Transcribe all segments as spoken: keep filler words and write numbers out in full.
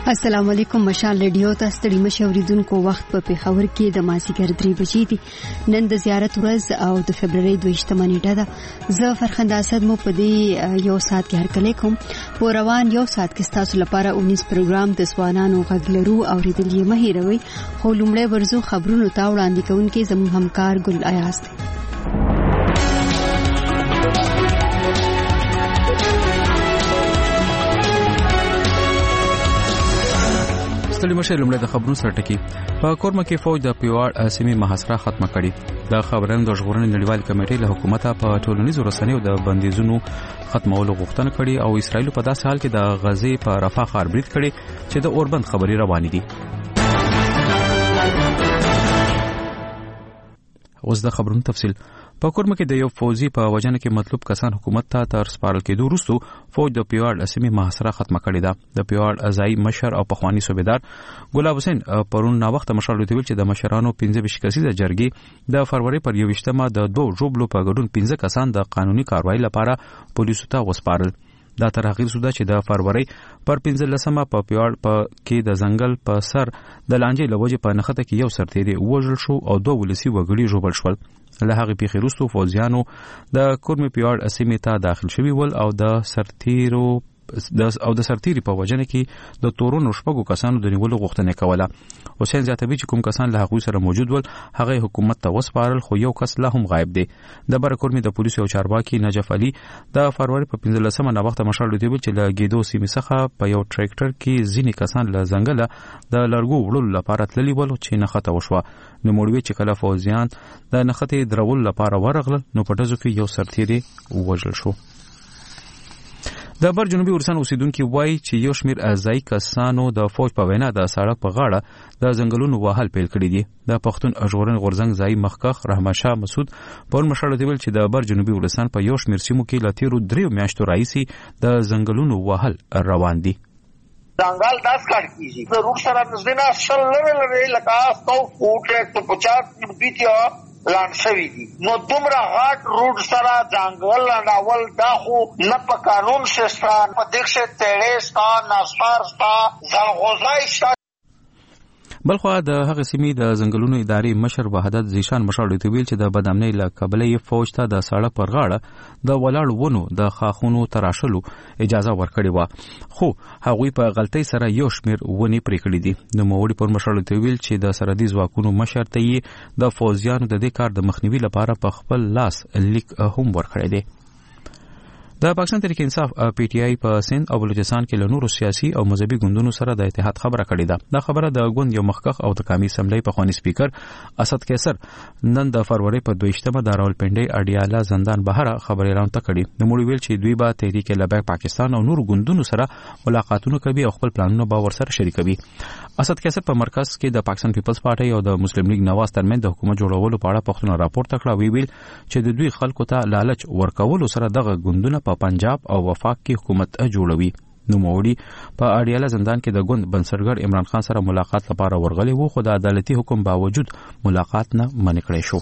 السلام علیکم. مشال ریډیو ته ستړي مشوریدونکو وخت په پیښور کې د مازیګر درې بجې دي. نن د زیارت ورځ او د فبرवरी دویشتمه نیټه ده. زه فرخنده اسد مو په دې یو ساعت کې هرکلی کوم. په روان یو ساعت کې تاسو لپاره اونیس پروګرام د سوانانو غږلرو او ریډلې مهیروي. خو لومړی ورزو خبرونو ته وړاندې کوونکې زموږ همکار ګل ایاز دی. ستړي مشه لومړی د خبرونو سره ټکی. په کورما کې فوج د پیواړ سیمې محاصره ختمه کړې. د خبرونو د ژغورنې نړیوال کمیټې له حکومت په ټولنیزو رسنیو د بندیزونو ختمولو غوښتنه کړې او اسرائیل په داسې حال کې د غزې په رفح ښار برید کړي چې د اوربند خبري روانې دي. اوس د خبرونو تفصیل. په کورما کې د یو فوجي په وجنه کې مطلوب کسان حکومت ته تر سپارل کېدو وروسته فوج د پیواړ سیمې محاصره ختمه کړې ده. د پیواړ ځای مشر او پخوانی صوبیدار ګلاب حسین پرون نا وخت مشر لوتیل چې د مشرانو پنځه ویشت کسیزه جرګې د فروری پر یوویشتمه د دوه جوړلو په ګډون پنځه کسان د قانوني کاروایی لپاره پولیسو ته وسپارل. دا تر هغه سوده چې د فروری پر پنځلسمه په پیواړ په کې د ځنګل په سر د لانجې لوجې په نخته کې یو سرتیری وژل شو او دوه ولسی وګړي ژوبل شول. له هغه پیښې وروسته فوجیانو د کورمې پیواړ سیمې ته داخل شوي ول او د سرتیرو د او د سرتیری په وجنه کې د تورونو شپږو کسانو د نیولو غوښتنه کوله. حسین زیاتوي چې کوم کسان له هغه سره موجود ول هغه حکومت ته وسپارل خو یو کس لا هم غایب دی. د برکورمي د پولیسو او چارواکي نجف علي د فروری په پنځلسمه نا وخت مشر لوي چې له ګیدو سیمې څخه په یو ټریکټر کې ځینې کسان له ځنګله د لرګو وړلو لپاره تللي ول چې نخته وشوه. نو موړوي چې کله فوجیان د نخته درول لپاره ورغلل نو په دزو کې یو سرتیری وژل شو. د بر جنوبي ورسان اوسیدونکو وایي چې یو شمیر ازای کسانو د فوج په وینا د سړک په غاړه د ځنګلونو وهل پیل کړی دي. د پښتون ژغورنې غورځنګ ځای مخکخ رحمان شاه مسعود په مشر دی چې د بر جنوبي ورسان په یو شمیر سیمو کې لاتیرو دریو میاشتو راځي د ځنګلونو وهل روان دي. ځنګل داس کار کیږي د روح سره نزدینا شل لري لکه سو فوټ ته پچاس بیتیا لانشوی دي. نو دومره غاټ روډ سره ځنګل لاندول دا خو نه په قانون شستان په دښه تړې ستا ناسپار ستا ځلغوزای ستا. بلخو د هغه سیمې د ځنګلونو ادارې مشر وحدت زیشان مشر دی ویل چې د بدامنۍ له قبلې فوج ته د سړک پر غاړه د ولاړ ونو د خاخونو تراشلو اجازه ورکړې و خو هغوی په غلطۍ سره یو شمیر ونی پرې کړې دي. نو موړي پر مشر دی ویل چې د سرحدي ځواکونو مشر ته یې د فوجیانو د دې کار د مخنیوي لپاره په خپل لاس لیک هم ورکړی دی. د پاکستان تحریک انصاف پی ټی آی په سند او بلوچستان کې له نورو سیاسي او مذهبي ګوندونو سره د اتحاد خبره کړې ده. دا خبره د ګوند یو مخکخ او د قومي اسمبلی په خواني سپیکر اسد کیسر نن د فروری په دویشتمه د راولپنډي اډیالا زندان بهر خبري اعلان کړي. د موږ ویل چې دوی به تحریک لبیک پاکستان او نورو ګوندونو سره ملاقاتونه کوي او خپل پلانونه به ورسره شریکوي. اسد کیسر په مرکز کې د پاکستان پیپلز پارټي او د مسلم لیگ نواز ترمن د حکومت جوړولو په اړه پښتون راپور تکړه وی ویل چې د دوی خلکو ته لالچ ورکولو سره دغه ګوندونه په پنجاب او وفاق کې حکومت جوړوي. نو موړي په اډیالا زندان کې د ګوند بنسټګر عمران خان سره ملاقات لپاره ورغلي وو خو د عدالتي حکم باوجود ملاقات نه منع کړی شو.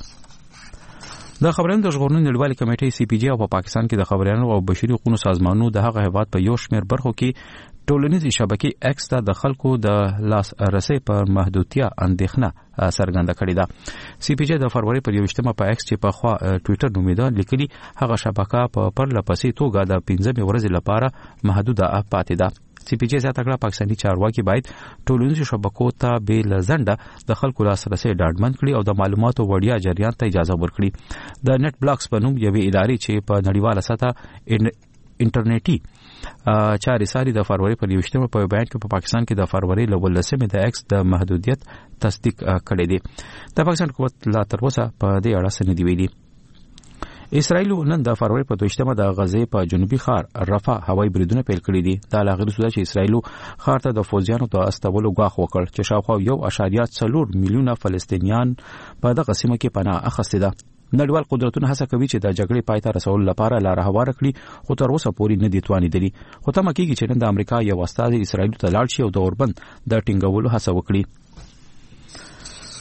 د خبرونو د ژغورنې نړیوالې کمیټې سی پی جی او په پاکستان کې د خبريالانو او بشري حقوقو سازمانونو د هغه هیواد په یو شمیر برخو کې ټولنیزې شبکې ایکس ته د خلکو د لاس رسۍ پر محدودیت اندېښنه څرګنده کړې ده. سی پی جی د فروری پر یوویشتمه په ایکس چې په خوا ټوئیټر نومیده لیکلي هغه شبکه په پرلپسې توګه د پنځمې ورځې لپاره محدوده پاتې ده. سی پی جی زیاته کړه پاکستاني چارواکي باید ټولنیزو شبکو ته بیل زنده د خلکو لاسرسي ډاډمن کړي او د معلوماتو وړیا جریان ته اجازه ورکړي. د نت بلاکس په نوم یوې ادارې چې په نړیواله سطحه انټرنیټي چارې ساري د فروری په یوویشتمه په بیان کې په پاکستان کې د فروری له ولسمې د ایکس د محدودیت تصدیق کړی دی. د پاکستان حکومت لا تر اوسه په دې اړه څه نه دی ویلي. اسرائیل نن د فروری په دویشتمه د غزې په جنوبي ښار رفح هوایي بریدونه پیل کړي دي. دا لا غیر سوده چې اسرائیل ښار ته د فوجیانو د استولو غواخ وکړ چې شاوخوا یو اشاریه څلور میلیونه فلسطینیان په دغه سیمه کې پناه اخیستي ده. نړیوال قدرتونه هڅه کوي چې د جګړې پای ته رسولو لپاره لار هواره کړي خو تر اوسه پورې نه دي توانیدلي. خو تمه کېږي چې نن د امریکا یو استازی اسرائیل ته لاړ شي او د اوربند د ټینګولو هڅه وکړي.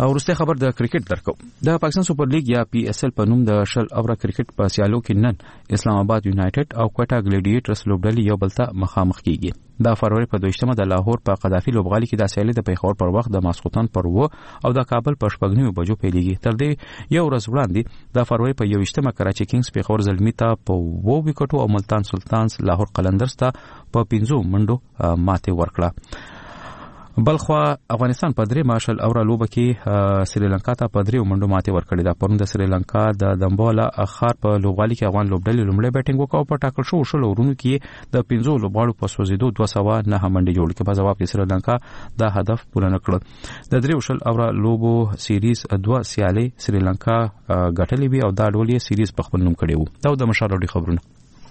او ورسته خبر د کرکټ درکو د پاکستان سپر لیګ یا پی اس ال په نوم د شل اوره کرکټ په سیالو کې نن اسلام آباد یونایټډ او کوټا ګلیډیټرز لوبډلې یو بل ته مخامخ کیږي د فروری په دویشتمه د لاهور په قذافي لوبغالي کې د سیالي د پیښور پر وخت د ماسخوتن پر و او د کابل په شپږنیو بجو پیلېږي تر دې یو ورځ وړاندې د فروری په یوشتمه کراچي کینګز پیښور زلمی ته په وو وکټو او ملتان سلطانز لاهور قلندرز ته په پنځو منډو ماته ورکړه بلخوا افغانستان په درې ماشل اوره لوبه کې سریلانکا ته په درې منډو ماته ورکړې ده پرون د سریلانکا د دمبولا اخر په لوبغالي کې افغان لوبډلې لومړی بیټینګ وکاو په ټاکل شو شل ورونو کې د پنځو لوبغاړو په سوزیدو دوه سوه نه منډې جوړ کړې په جواب کې سریلانکا دا هدف پوره نکړ د درې شل اوره لوبو سیریز دوه سیالي سریلانکا ګټلې وی او دا ډول یې سیریز په خپل نوم کړی وو دا د مشارډي خبرونه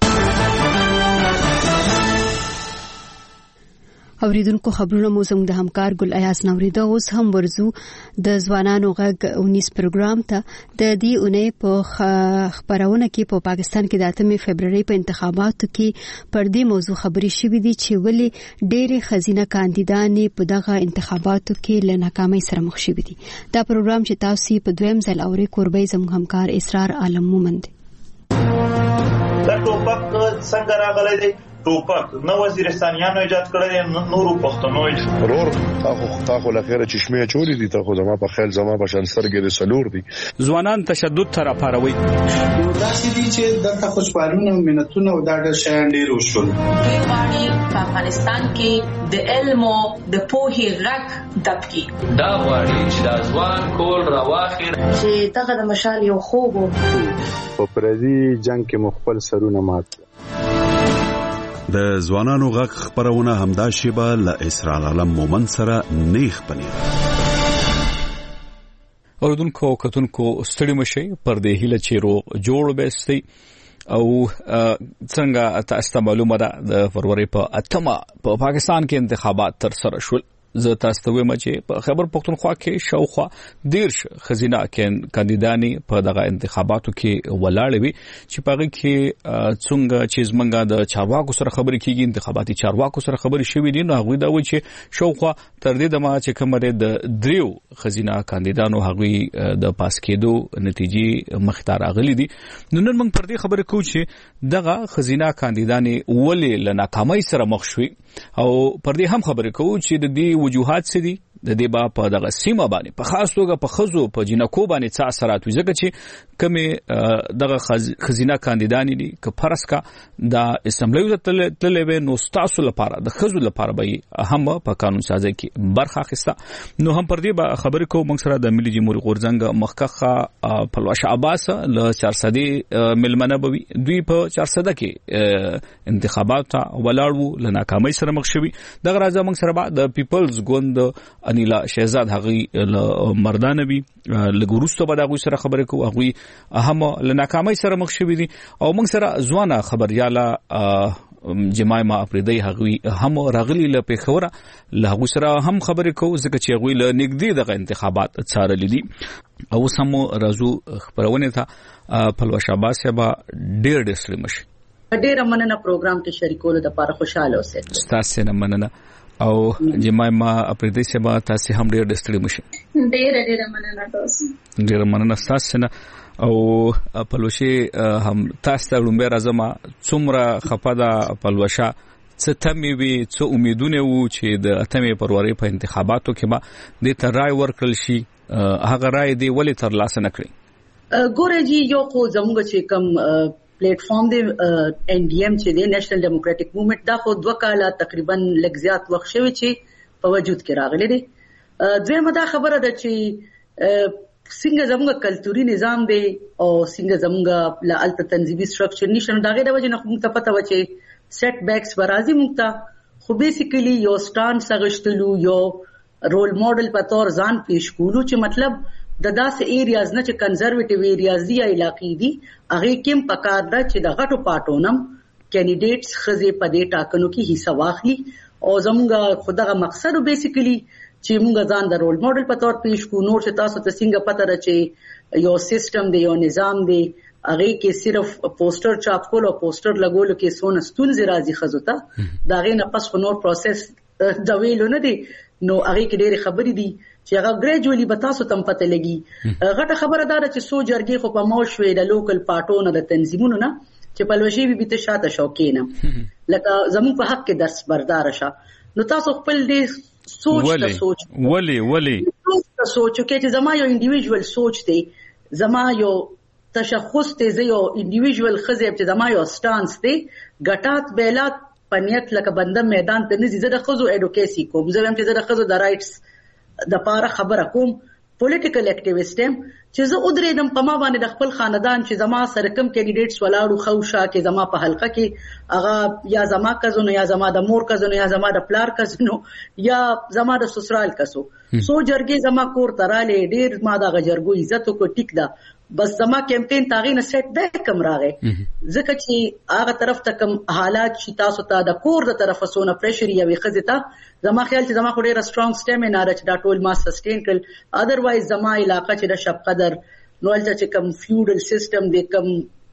اوریدونکو خبرونه مو زموږ د همکار ګل ایاز نوریدا اوس هم ورزو د ځوانانو غږ اونیس پروګرام ته د دې اونۍ په خبرونه کې په پاکستان کې د اتمې فبرवरी په انتخاباتو کې پر دې موضوع خبرې شوې دي چې ولې ډېری خزینه کاندیدانې په دغه انتخاباتو کې له ناکامۍ سره مخ شوې دي دا پروګرام چې تاسو په دویم ځل اوري کوربې زموږ همکار اسرار عالم مومند دا ټوپک څنګه راغلی دی ټوپک نو وزیرستانیانو ایجاد کړی نه نورو پښتنو ضرور تاسو تاسو لخيره چشمه چوری دي تاسو زما په خیال زما په شان سترګې د سلور دي ځوانان تشدد تر پاروي دا چې دي چې د خوشحالونه مينتونه او دا د شان ډیر وشول په افغانستان کې د علم او د پوهې غږ دبکی دا وړي چې د ځوان کول راواخیر چې دغه د مشال یو خوب په پردي جنگ کې مخبل سرونه مات د ځوانانو غږ خبرونه همدا شیبه له اسرار عالم مومن سره نیخ پنیر اوردونکو کتونکو ستړي مشي پر دې هله چیرو جوړ بهستي او څنګه تاسو معلومه ده د فروری په اتمه په پاکستان کې انتخابات تر سره شول زه تاسو ته وایم چې په خبر پښتونخوا کې شاوخوا دیرش خزینه کاندیدانی په دغه انتخاباتو کې ولاړ وي چې په هغه کې څنګه چې زمونږ د چارواکو سره خبرې کیږي انتخاباتي چارواکو سره خبرې شوې دي نو هغه دا وایي چې شاوخوا تر دې د ما چې کومه د دریو خزینه کاندیدانو هغه د پاس کېدو نتیجې مختار اغلي دي نو نن موږ پر دې خبرې کوو چې دغه خزینه کاندیدانی ولې له ناکامۍ سره مخ شوي او پر دې هم خبرې کوو چې د دې وجوهات څه دي د دې با په دغه سیمه باندې په خاص توګه په خزو په جنکو باندې څه اثرات وي ځکه چې کومه دغه خزینه کاندیدانی دي که فرض کا د اسمبلی ته تللې نو تاسو لپاره د خزو لپاره به هم په قانون سازي کې برخه اخیسته نو هم پر دې به خبرې کوو موږ سره د ملي جمهوریت غورځنګ مخکخه پلوش عباس له چار سدي ملمنه بوي دوی په چار سده کې انتخابات ولاړو له ناکامۍ سره مخ شوي دغه راځه موږ سره د پیپلز ګوند انیلا شهزاد هغه مردانوي لګورستو به دغه سره خبرې کوو هغه هم له ناکامۍ سره مخ شوي دي او موږ سره ځوانه خبرياله جمایما افریدی هغه هم راغلی له پیښوره له هغه سره هم خبرې کوو ځکه چې هغه له نږدې دغه انتخابات څارلې دي او سم راځو خبرونه ته پلوش عباس با ډېر ډېر سلمش ډېر مننه پروګرام کې شریکولو لپاره خوشاله اوسئ تاسو نه مننه او جمایما اپریدي سبا تاسو هم ډېر ډستړي مشي ډېر ډېر مننه تاسو ډېر مننه تاسو نه او پلوشي هم تاسو ته لومبه راځم څومره خپدا پلوشا څه تمې وي څه امیدونه وو چې د اتمې فروری په انتخاباتو کې ما د ترای ورکل شي هغه رائے دی ولې تر لاسه نکړي ګوره جی یو خو زموږ چې کم پلیټ فارم دی ان ډي ایم چې دی نېشنل ډیموکراټک موومېنټ دا خو دوه کاله تقریبا لږ زیات وخت شوی چې په وجود کې راغلی دی دویمه دا خبره ده چې څنګه زموږ کلتوري نظام دی او څنګه زموږ لالته تنظیمي سټرکچر نشن دا غوډه وجه نه موږ ته پته و چې سیټ بیکس برازي موږ ته خو بیسیکلی یو سټان سغشتلو یو رول ماډل په تور ځان پیش کولو چې مطلب د داسې ایریاز نه چې کنزرویټیو ایریاز دی علاقې دي هغه کې پکار ده چې د غټو پټونم کینډیډیټس خزه په دې ټاکنو کې حصہ واخلي او زموږ خدغه مقصد بیسیکلی چې موږ ځان د رول ماډل په تور پیش کو نور چې تاسو ته څنګه پته را چې یو سیستم دی یو نظام دی هغه کې صرف پوسټر چاپ کول او پوسټر لګول کې سونه ستونزې راځي خزو ته دا غي نه پس نور پروسس د ویلو نه دی نو هغه کې ډېر خبرې دي چې هغه ګریجوالي به تاسو تم پته لګي. غټه خبره ده چې سو جرګې خو په مو شوې د لوکل پارټونو د تنظیمونو نه چې پلوشي به ته شاته شوکینه لکه زموږ په حق کې درس بردار شه. نو تاسو خپل دې سوچ ته سوچ ولی ولی سوچو کې چې زما یو انډیویډوال سوچ دی، زما یو تشخص دی، زه یو انډیویډوال خزیب چې زما یو سټانس دی، ګټات بیلات پنیت لکه بنده میدان ته نزي. زه د خزو اډوکیسي کوم، زه هم چې زه د خزو د رائټس د پاره خبره کوم، پولیټیکل اکټیویسټ یم چې زه ودرېدم په ما باندې د خپل خاندان چې زما سره کوم کینډیډیټس ولاړو خوشا کې زما په حلقه کې هغه یا زما کزونو یا زما د مور کزونو یا زما د پلار کزونو یا زما د سسرال کسو سو جرګې زما کور تراله ډیر ما د جرګو عزت کو ټیک دا بس زما کمپین تاغې نه سیټ بیک کم راغې ځکه چې هغه طرف ته کم حالات چې تاسو ته د کور د طرفه سونه پریشر یا وي خزته زما خیال چې زما خو ډېر سترونګ سټیمنا را چې دا ټول ما سسټین کړ. اذروایز زما علاقہ چې د شپ قدر نو چې کم فیوډل سیستم د کم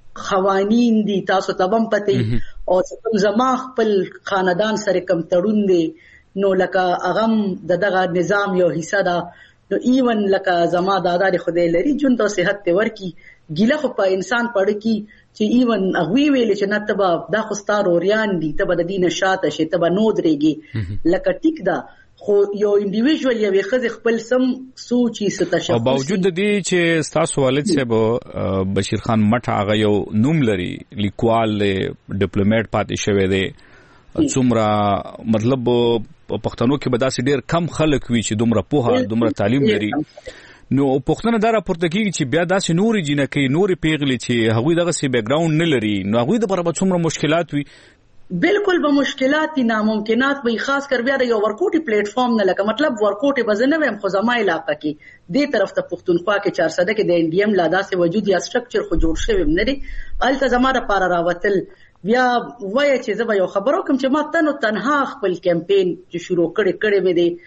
قوانین دي تاسو ته هم پته او کوم زما خپل خاندان سره کم تړون دي نو لکه اغم دغه نظام یو حصہ ده. نو ایون لکه زما دادا د خدای لري جون ته صحت ته ورکی ګیله خو په انسان پړ کی چې ایون اغوی ویل چې نتبه دا خو ستاره اوریان دي تبه د دینه شاته شي تبه نو درېږي لکه ټیک دا خو یو انډیویډوال یو خزي خپل سم سوچي ستشخص او باوجود د دې چې تاسو والد صاحب بشیر خان مټ هغه یو نوم لري لیکوال ډیپلوماټ پاتې شوی دی څومره مطلب پښتنو کې به داسې ډېر کم خلک وي چې دومره پوهه دومره تعلیم لري نو پښتنه دا راپورته کیږي چې بیا داسې نوري جنکې نوري پیغلي چې هغوی دغه سي بیک گراوند نه لري نو هغوی د برابر څومره مشکلات وي. بالکل به مشکلات دي ناممکنات به خاص کر بیا د یو ورکوټي پلیټ فارم نه لکه مطلب ورکوټي بزنه ويم خو زما علاقه کې دې طرف ته پښتونخوا کې چار سده کې د انډیم لا داسې وجود یا سټرکچر خو جوړ شوی نه دی الته زما د پاره راوتل بیا وای چې زه به یو خبرو کوم چې ما تنو تنها خپل کمپین چې شروع کړي کړي مې دي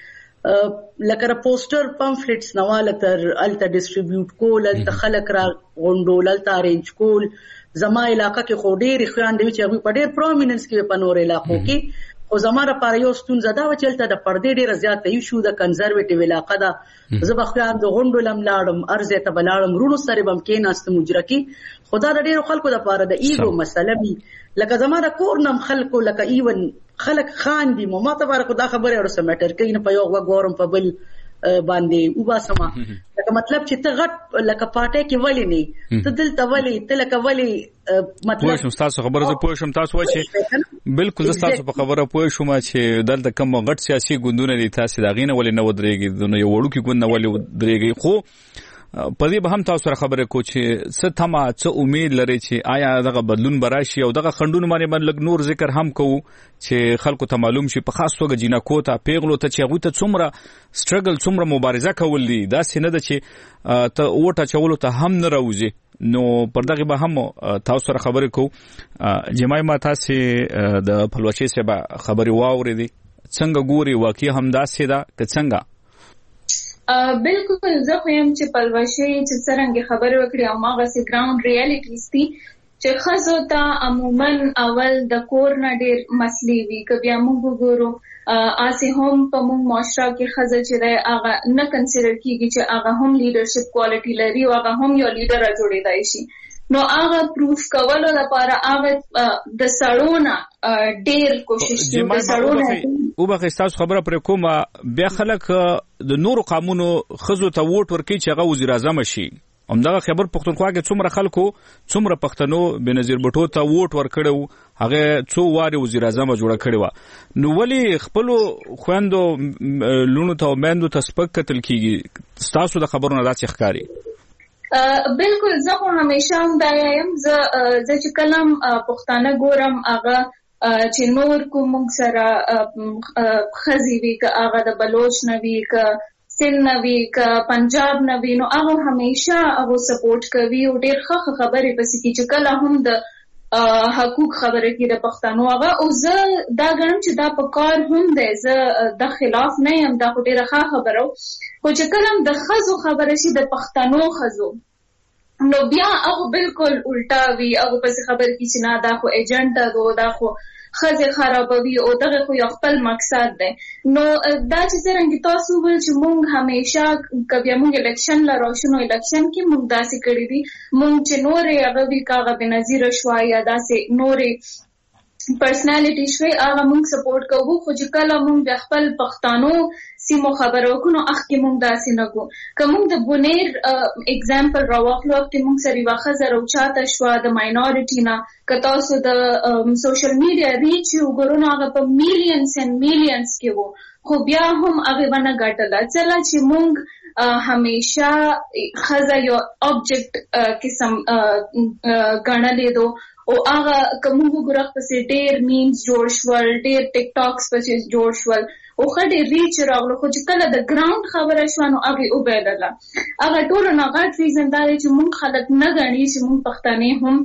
لکه پوسټر پامفلټس نواله تر الته ډیسټریبیوټ کول الته خلک را غونډول الته ارینج کول زما علاقه کې خو ډېر خوان دی چې هغه په ډېر پرومیننس کې په نور علاقو کې او زماره پر یو ستونزه دا و چې الته د پردې ډېر زیات ایشو د کنزرویټیو علاقه ده زه به خوان د غونډولم لاړم ارزه ته بلاړم رونو سره بم کې ناست مجره کې خدا د ډېر خلکو د پاره د ایګو مسله وی لکه زماره کور نم خلکو لکه ایون خلک خان دي مو ما ته ورکو دا خبره ورسره میټر کوي نه په یو وګورم په بل باندې وباسما لکه مطلب چې ته غټ لکه پاټه کې ولی نه ته دلته ولی ته لکه ولی مطلب پوه شم تاسو خبره زه پوه شم تاسو وایي بالکل زه تاسو په خبره پوه شم چې دلته کوم غټ سیاسي ګوندونه دي تاسو دا غینه ولی نه ودرېږي نو یو وړو کې ګوند نه ولی ودرېږي خو په دې به هم تاسو سره خبره کو چې څه تمه څه امید لري چې آیا دغه بدلون براشي او دغه خندونه باندې باندې نور ذکر هم کوو چې خلکو ته معلوم شي په خاص توګه جنکو ته پیغلو ته چې هغه ته څومره سټرګل څومره مبارزه کول دي دا سینه ده چې ته وټه چولو ته هم نه راوځي نو پر دغه به هم تاسو سره خبره کو جمعي ما تاسو د پلوچي سبا خبري واوري څنګه ګوري واقعي هم داسې ده که څنګه بالکل زه خو يم چې پلوشي چې څنګه خبره وکړي او ماغه سي ګراوند ریالټیز دي چې خزو ته عموما اول د کور نه ډېر مسلې وي کبي موږ وګورو اسه هم په موږ معاشره کې خزه چې هغه نه کنسیډر کیږي چې هغه هم لیډرشپ کوالټي لري او هغه هم یو لیډر جوړېدای شي نو هغه پروف کولو لپاره هغه د سړونه ډېر کوشش کوي د سړونه او به تاسو خبره پر کومه بیا خلک د نورو قانونو خزو ته ووټ ورکړي چې هغه وزیر اعظم شي همدغه خبر پښتونخوا کې څومره خلکو څومره پښتنو بنظیر بټو ته ووټ ورکړو هغه څو واره وزیر اعظم جوړ کړی و نو ولی خپل خويندو لونو ته مېندو ته سپک قتل کیږي تاسو د خبرونو داسې ښکاری بالکل زه خو همیشه هم دا یم زه چې کلم پښتانه ګورم هغه چې نور کوم سره خزي وی که هغه د بلوچ نوي که سند نوي که پنجاب نوي نو هغه همیشه هغه سپورټ کوي او ډېر ښه خبرې پسې کی چې کله هم د حقوق خبره کې د پښتنو هغه او زه دا غواړم چې دا په کار هم دی زه د خلاف نه یم دا ډېر ښه خبره خو چې کله د خزو خبره شي د پښتنو خزو نو بیا هغه بالکل الټا وی هغه پسې خبر کی چې نه دا خو ایجنټ دا دا خو خزه خرابوي او دغه خو یو خپل مقصد دی. نو دا چې څنګه تاسو ول چې مونږ همیشه کبي مونږ الیکشن لا روشنو الیکشن کې مونږ داسې کړی دي مونږ چې نورې هغه وی کاغه بنظیر شوا یا داسې نورې پرسنالټی شوي هغه مونږ سپورټ کوو خو چې کله مونږ د خپل پښتنو سیمو خبرو کو نو اخ کې مونږ داسې نه کو کوم د بونیر اگزامپل راوخلو چې مونږ سری واخه زرو چاته شو د ماینورټی نه کته سو د سوشل میډیا ریچ وګورو هغه په میلیونز اند میلیونز کې وو خو بیا هم هغه ونه ګټل چلا چې مونږ همیشه خزه یو آبجیکټ قسم غنلې دو او هغه کوم وګورخ پسې ډېر میمز جوړ شول ډېر ټیک ټاکس پسې جوړ شول او خډې ریچ راغلو خو چې کله د ګراوند خبره شو نو هغه وبېدله هغه ټول نه غټ ریزن دا چې مونږ خلک نه غني چې مونږ پښتانه هم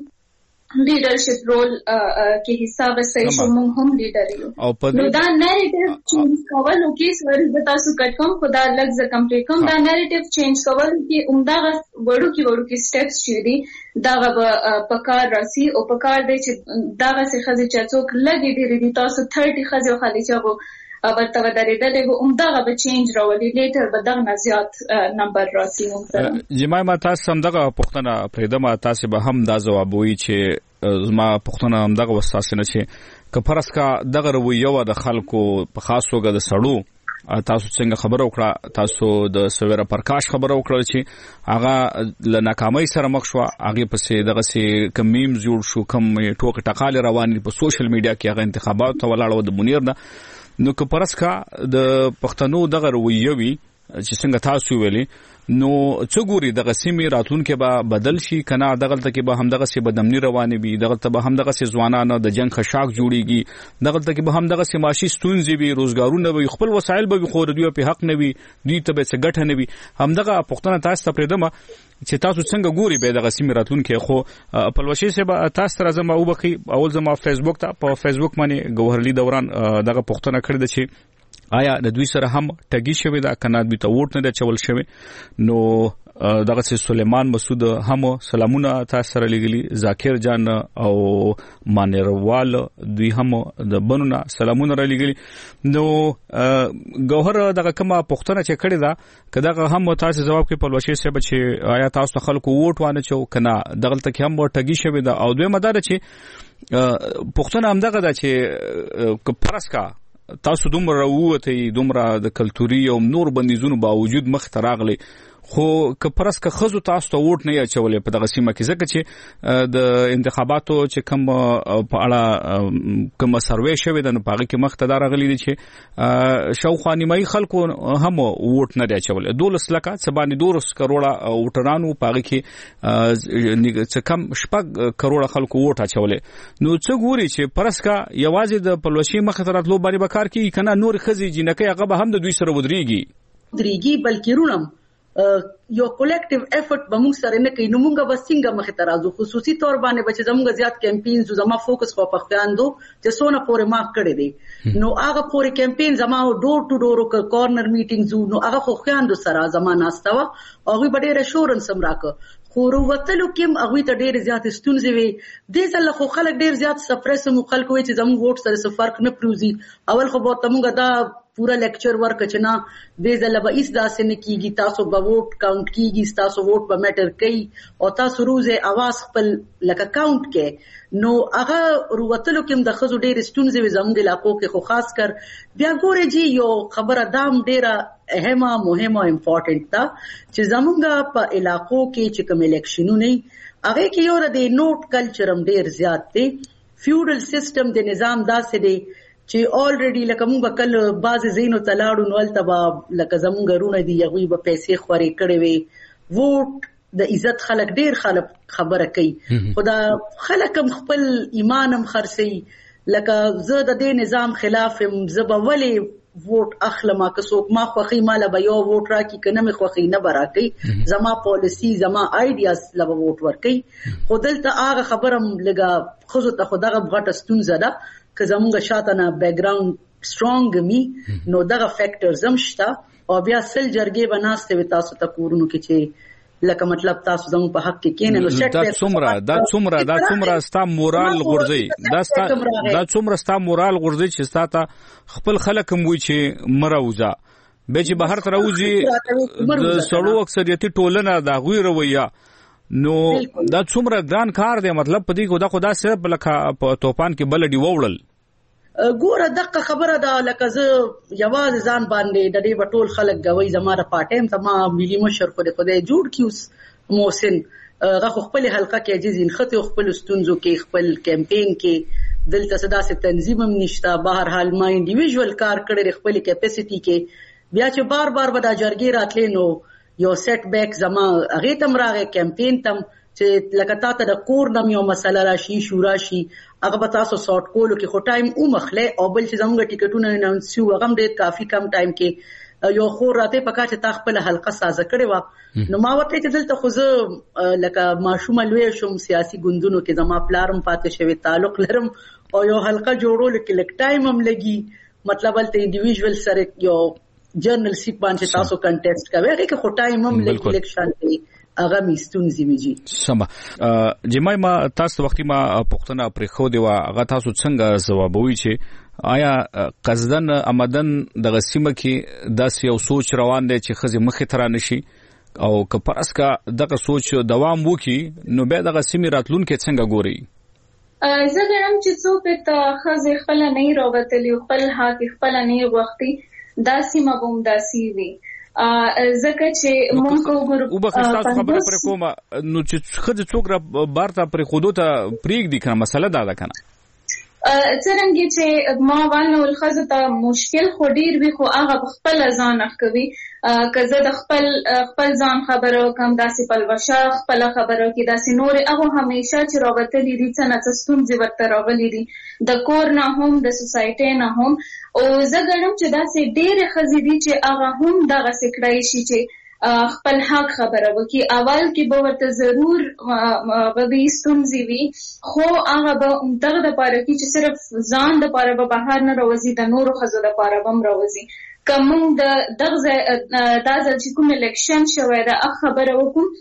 لیډرشپ رول کې حصہ وسه شو مونږ هم لیډر یو نو دا نریټیو چینج کول او کې سوري به تاسو کټ کوم خدا لږ ز کمپلیټ کوم دا نریټیو چینج کول کې عمده وړو کې وړو کې سټیپس چي دي دا به پکار راسي او پکار دی چې دا څه خزي چې څوک لګي دي دي تاسو تیس خزي خالي چاغو ورته ودرېدلې و عمده به چینج راولي لیټر به دغه زیات نمبر راسي مونږ جمعه ما تاسو هم دغه پښتنه پرېدم تاسو به هم دا جواب وي چې زما پښتنه هم دغه وساسنه چې کفرس کا دغه رویو د خلکو په خاص توګه د سړو تاسو څنګه خبر وکړه تاسو د سویرا پرکاش خبر وکړه چې هغه ل ناکامۍ سره مخ شو هغه پسې دغه سي کم میم جوړ شو کم ټوک ټقال روان په سوشل میډیا کې هغه انتخابات ته ولاړو د منیر نه نو که پرسکا د پښتنو دغه رویوي چې څنګه تاسو ویلي نو څو ګوري دغه سیمې راتلونکي به بدل شي کنه دغه تل کې به هم دغه سي بدمنی روانه وي دغه ته به هم دغه سي ځوانانو د جنگ خشاک جوړيږي دغه تل کې به هم دغه سي معاشي ستونزې وي روزګارونه وي خپل وسایل به خو د دوی په حق نه وي دوی ته به څه ګټه نه وي هم دغه پښتنه تاسو ته پرېدم چې تاسو څنګه ګوري به دغه سیمې راتلونکي خو پلوشي سه به تاسو تر زما او بخي اول زما فیسبوک ته په فیسبوک باندې ګوهرلی دوران دغه پښتنه کړی د چې آیا د دوی سره هم ټګي شوی دا کنه دوی ته ووټ نه چول شوی نو دغه سلیمان مسعود هم سلامونه تاسو سره لګلی ذاکر جان او مانیروال دوی هم د بنونه سلامونه را لګلی نو ګوهر دغه کما پښتنه چې کړی دا کداغه هم تاسو جواب کې پلوشي سه چې آیا تاسو خلکو ووټ وانه چو کنه دغه تک هم ټګي شوی دا او دوی مدار چې پښتنه هم دغه دا چې کپرسکا تاسو دومره ووته دومره د کلتوري او نور بندیزونو باوجود مخ تراغلي خو کپرس که خزو تاسو ته ووټ نه اچولې په دغه سیمه کې ځکه چې د انتخاباتو چې کوم په اړه کوم سروې شوی د پاغه کې مخ ته راغلي دي چې شاوخوا نیمایي خلکو هم ووټ نه اچولې دولس لکه سبانه دولس کروڑه ووټرانو پاغه کې چې کم شپږ کروڑه خلکو ووټ اچولې نو څه ګوري چې پرسکا یوازې د پلوشي مخ ته راتلو باندې بکار کې کنه نور خزي جنکه هغه هم د دوی سره ودرېږي درېږي بلکې رونم یو کولیکټیو افورت به موږ سره نه کوي نو موږ به څنګه مخ ته راځو خصوصي تور باندې به چې زموږ زیات کمپاینز زما فوکس په پښتاندو چې سونه پورې مارک کړی دی نو هغه پورې کمپاین زما ډور ټو ډور کارنر میټینګز نو هغه خو خواندو سره زما ناستاوه هغه به ډېر شورن سم راکه خو وروتلو کې هغه ته ډېر زیات ستونزې وي د ځل خو خلک ډېر زیات سپریس مو خلک وي چې زموږ ووټ سره فرق نه پروزي اول خو به تمغه دا پورا لیکچر ورک چنا د ځل به اس داسې نه کیږي تاسو به ووټ کاونټ کیږي تاسو ووټ به میټر کوي او تاسو روزه आवाज خپل لکه کاونټ کې نو هغه وروتلو کې د خزو ډېر ستونزې وي زموږ علاقو کې خو خاص کر بیا ګوره جی یو خبره دام ډېره اهمه مهمه امپورټنت تا چې زموږ په علاقو کې چې کوم الیکشنونه هغه کې یو د نوٹ کلچر هم ډېر زیات دی فیوډل سیستم د نظام داسې دی چې الریډي لکه موږ کله باز زینو تلاړو نو التبا لکه زموږ رونه دی یغوی به پیسې خوري کړي وي ووټ د عزت خلک ډیر خلک خبره کوي خدا خلک هم خپل ایمان هم خرسي لکه زه د دې نظام خلاف هم زبولي ووټ اخلم که څوک ما خوخي مال به یو ووټ راکې کنه مې خوخي نه براکې زما پالیسی زما آیډیاز لبه ووټ ورکې خو دلته هغه خبرم لګه خزو ته خدغه غټه ستونزه ده که زمونږ شاته نه بیک ګراوند سترونګ می نو دغه فیکټرز هم شته او بیا سل جرګې بناسته وي تاسو ته کورونو کې چې لکه مطلب تاسو زموږ په حق کې کینې نو سیټ دا څومره دا څومره دا څومره ستا مورال غورځي دا ستا دا څومره ستا مورال غورځي چې ستا ته خپل خلک هم وي چې مروزه به چې بهر تر اوځي د سړو اکثریتي ټولنه دا غوي رویه نو دا څومره ګران کار دی مطلب پدې کو دا خدا صرف لکه په توپان کې بلډي ووړل ګوره دغه خبره ده لکه زه یوازې ځان باندې د دې بټول خلک غوي زماره پټیم ته ما ملي مشر خو د خدای جوړ کیوس محسن غو خپل حلقه کې عجیزین خطه خپل ستونزو کې خپل کمپاین کې دلته صدا سي تنظیم هم نشته بهر حال ما انډیویډوال کار کړی خپل کیپاسټي کې بیا چې بار بار ودا جرګي راتلې نو یو سیټ بیک زما هغه تم راغی کمپاین تم چې لکه تاسو د کور نم یو مسله راشي شورا شي هغه به تاسو سورت کولو کې خو ټایم او مخله او بل چې زموږ ټیکټونه اناونس شو هغه ډېر کافي کم ټایم کې یو خور راته پکا چې تا خپل حلقه سازه کړې و نو ما ورته چې دلته خو زه لکه ماشوم لوي شوم سیاسي ګوندونو کې زما پلارم پاتې شوی تعلق لرم او یو حلقه جوړول کې لک ټایم هم لګي مطلب ولته انډیویډوال سره یو جرنل سیپ باندې تاسو کنټیسټ کوي هغه کې خو ټایم هم لګي الیکشن کې هغه میستون زیمیږي سم جمعه ما تاسو وختي ما پښتنه پر خو دی وا هغه تاسو څنګه جوابوي چې آیا قصدن آمدن د غسیمه کې داس یو سوچ روان دی چې خزي مخه تر نشي او که پرسکا دغه سوچ دوام وکي نو به د غسیمه راتلون کې څنګه ګوري زه ګرم چې څوک ته خزي خپل نه راوتلی خپل حق خپل نه وختي داسې مبوم داسي وي زکه چې مونږ وګورو او بخښ تاسو خبره پر کومه نو چې خځه څوک را بارته پر خودو ته پریګ دي کنه مسله دا ده کنه څنګه چې ما وانه الخزه ته مشکل خو ډیر وی خو هغه خپل ځان اخوي کزه د خپل خپل ځان خبرو کم داسې پلوشه خپل خبرو کې داسې نور هغه همیشه چې راوتلې دي څنګه ستونزې ورته راغلي دي د کور نه هم د سوسایټي نه هم او زه ګڼم چې داسې ډېر خزې دي چې هغه هم دغه سکړای شي چې خپل حق خبره وکي اول کې به ورته ضرور غوي ستونزې وي خو هغه به دغه د پاره کې چې صرف ځان د پاره به بهر نه راوځي د نورو خزو د پاره هم راوځي کوم د دغه د ځل چې کوم الیکشن شوی دا خبره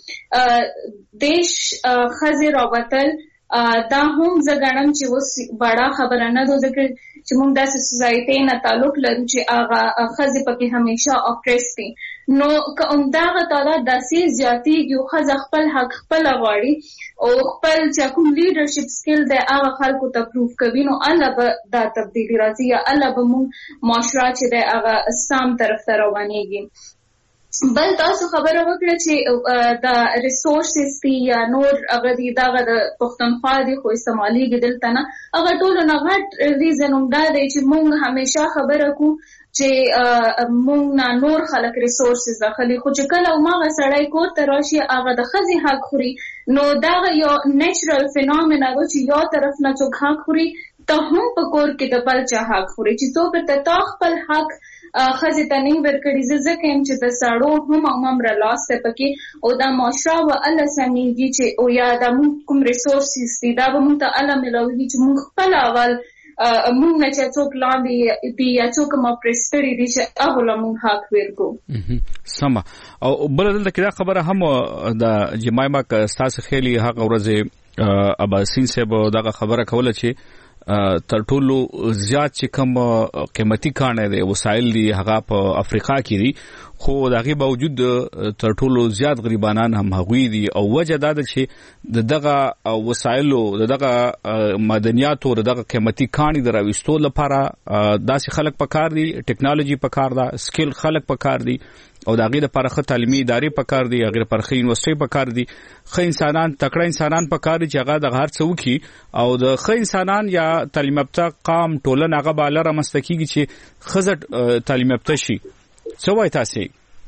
وکم دیش خزې راوتل دا هم زګانم چې وس بڑا خبره نه ده ځکه چې موږ د سوسایټي نه تعلق لرو چې هغه خزې پکې همیشه اپریس دي نو کوم داغه تعالی داسې زیاتیږي او خزه خپل حق خپل غواړي او خپل چې کوم لیډرشپ سکل دی هغه خلکو ته پروف کوي نو الله به دا تبدیلی راځي یا الله به موږ معاشره چې دی هغه سم طرف ته روانېږي بل تاسو خبره وکړه چې د ریسورسز دی یا نور هغه دی دغه د پښتونخوا دی خو استعمالي دلته نه هغه ټول نه غټ ریزن هم دا دی چې موږ همیشه خبره کو چې موږ نه نور خلک ریسورسز داخلي خو چې کله ماغه سړی کور ته راشي هغه د خزي حق خوري نو دا یو نیچرل فینومنا و چې یو طرف نه څوک حق خوري ته هم په کور کې د بل چا حق خوري چې څوک ته تا خپل حق خزه ته نه ورکړي زکه هم چې د سړو هم عمره لاسته پکې او د معاشره او الله سمېږي چې او یا د کوم ریسورسز دي دا به موږ ته الله ملوي چې موږ خپل اول موږ نه چې څوک لاندې دي یا څوک ما پرستري دي چې هغه موږ حق ورکو سم او بل دلته کې خبره هم د جمعه ما تاسو خېلي هغه ورځ اباسین صاحب دغه خبره کوله چې تر ټولو زیات چې کوم قیمتي کانه دي وسایل دي هغه په افریقا کې دي خو دغه باوجود تر ټولو زیات غریبانان هم هغوی دي او وجه دا ده چې دغه وسایلو دغه معدنیاتو دغه قیمتي کاني دراوستو لپاره داسې خلک پکار دي ټیکنالوژي پکار ده سکل خلک پکار دي او دغه لپاره خه تعلیمي ادارې پکار دي هغه لپاره خه یونیورسيټي پکار دي خه انسانان تکړه انسانان پکار دي چې هغه د هر څه وکي او د خه انسانان یا تعلیم یافته قام ټولنه هغه بالا رامستکیږي چې خزه تعلیم یافته شي څه وایي تاسو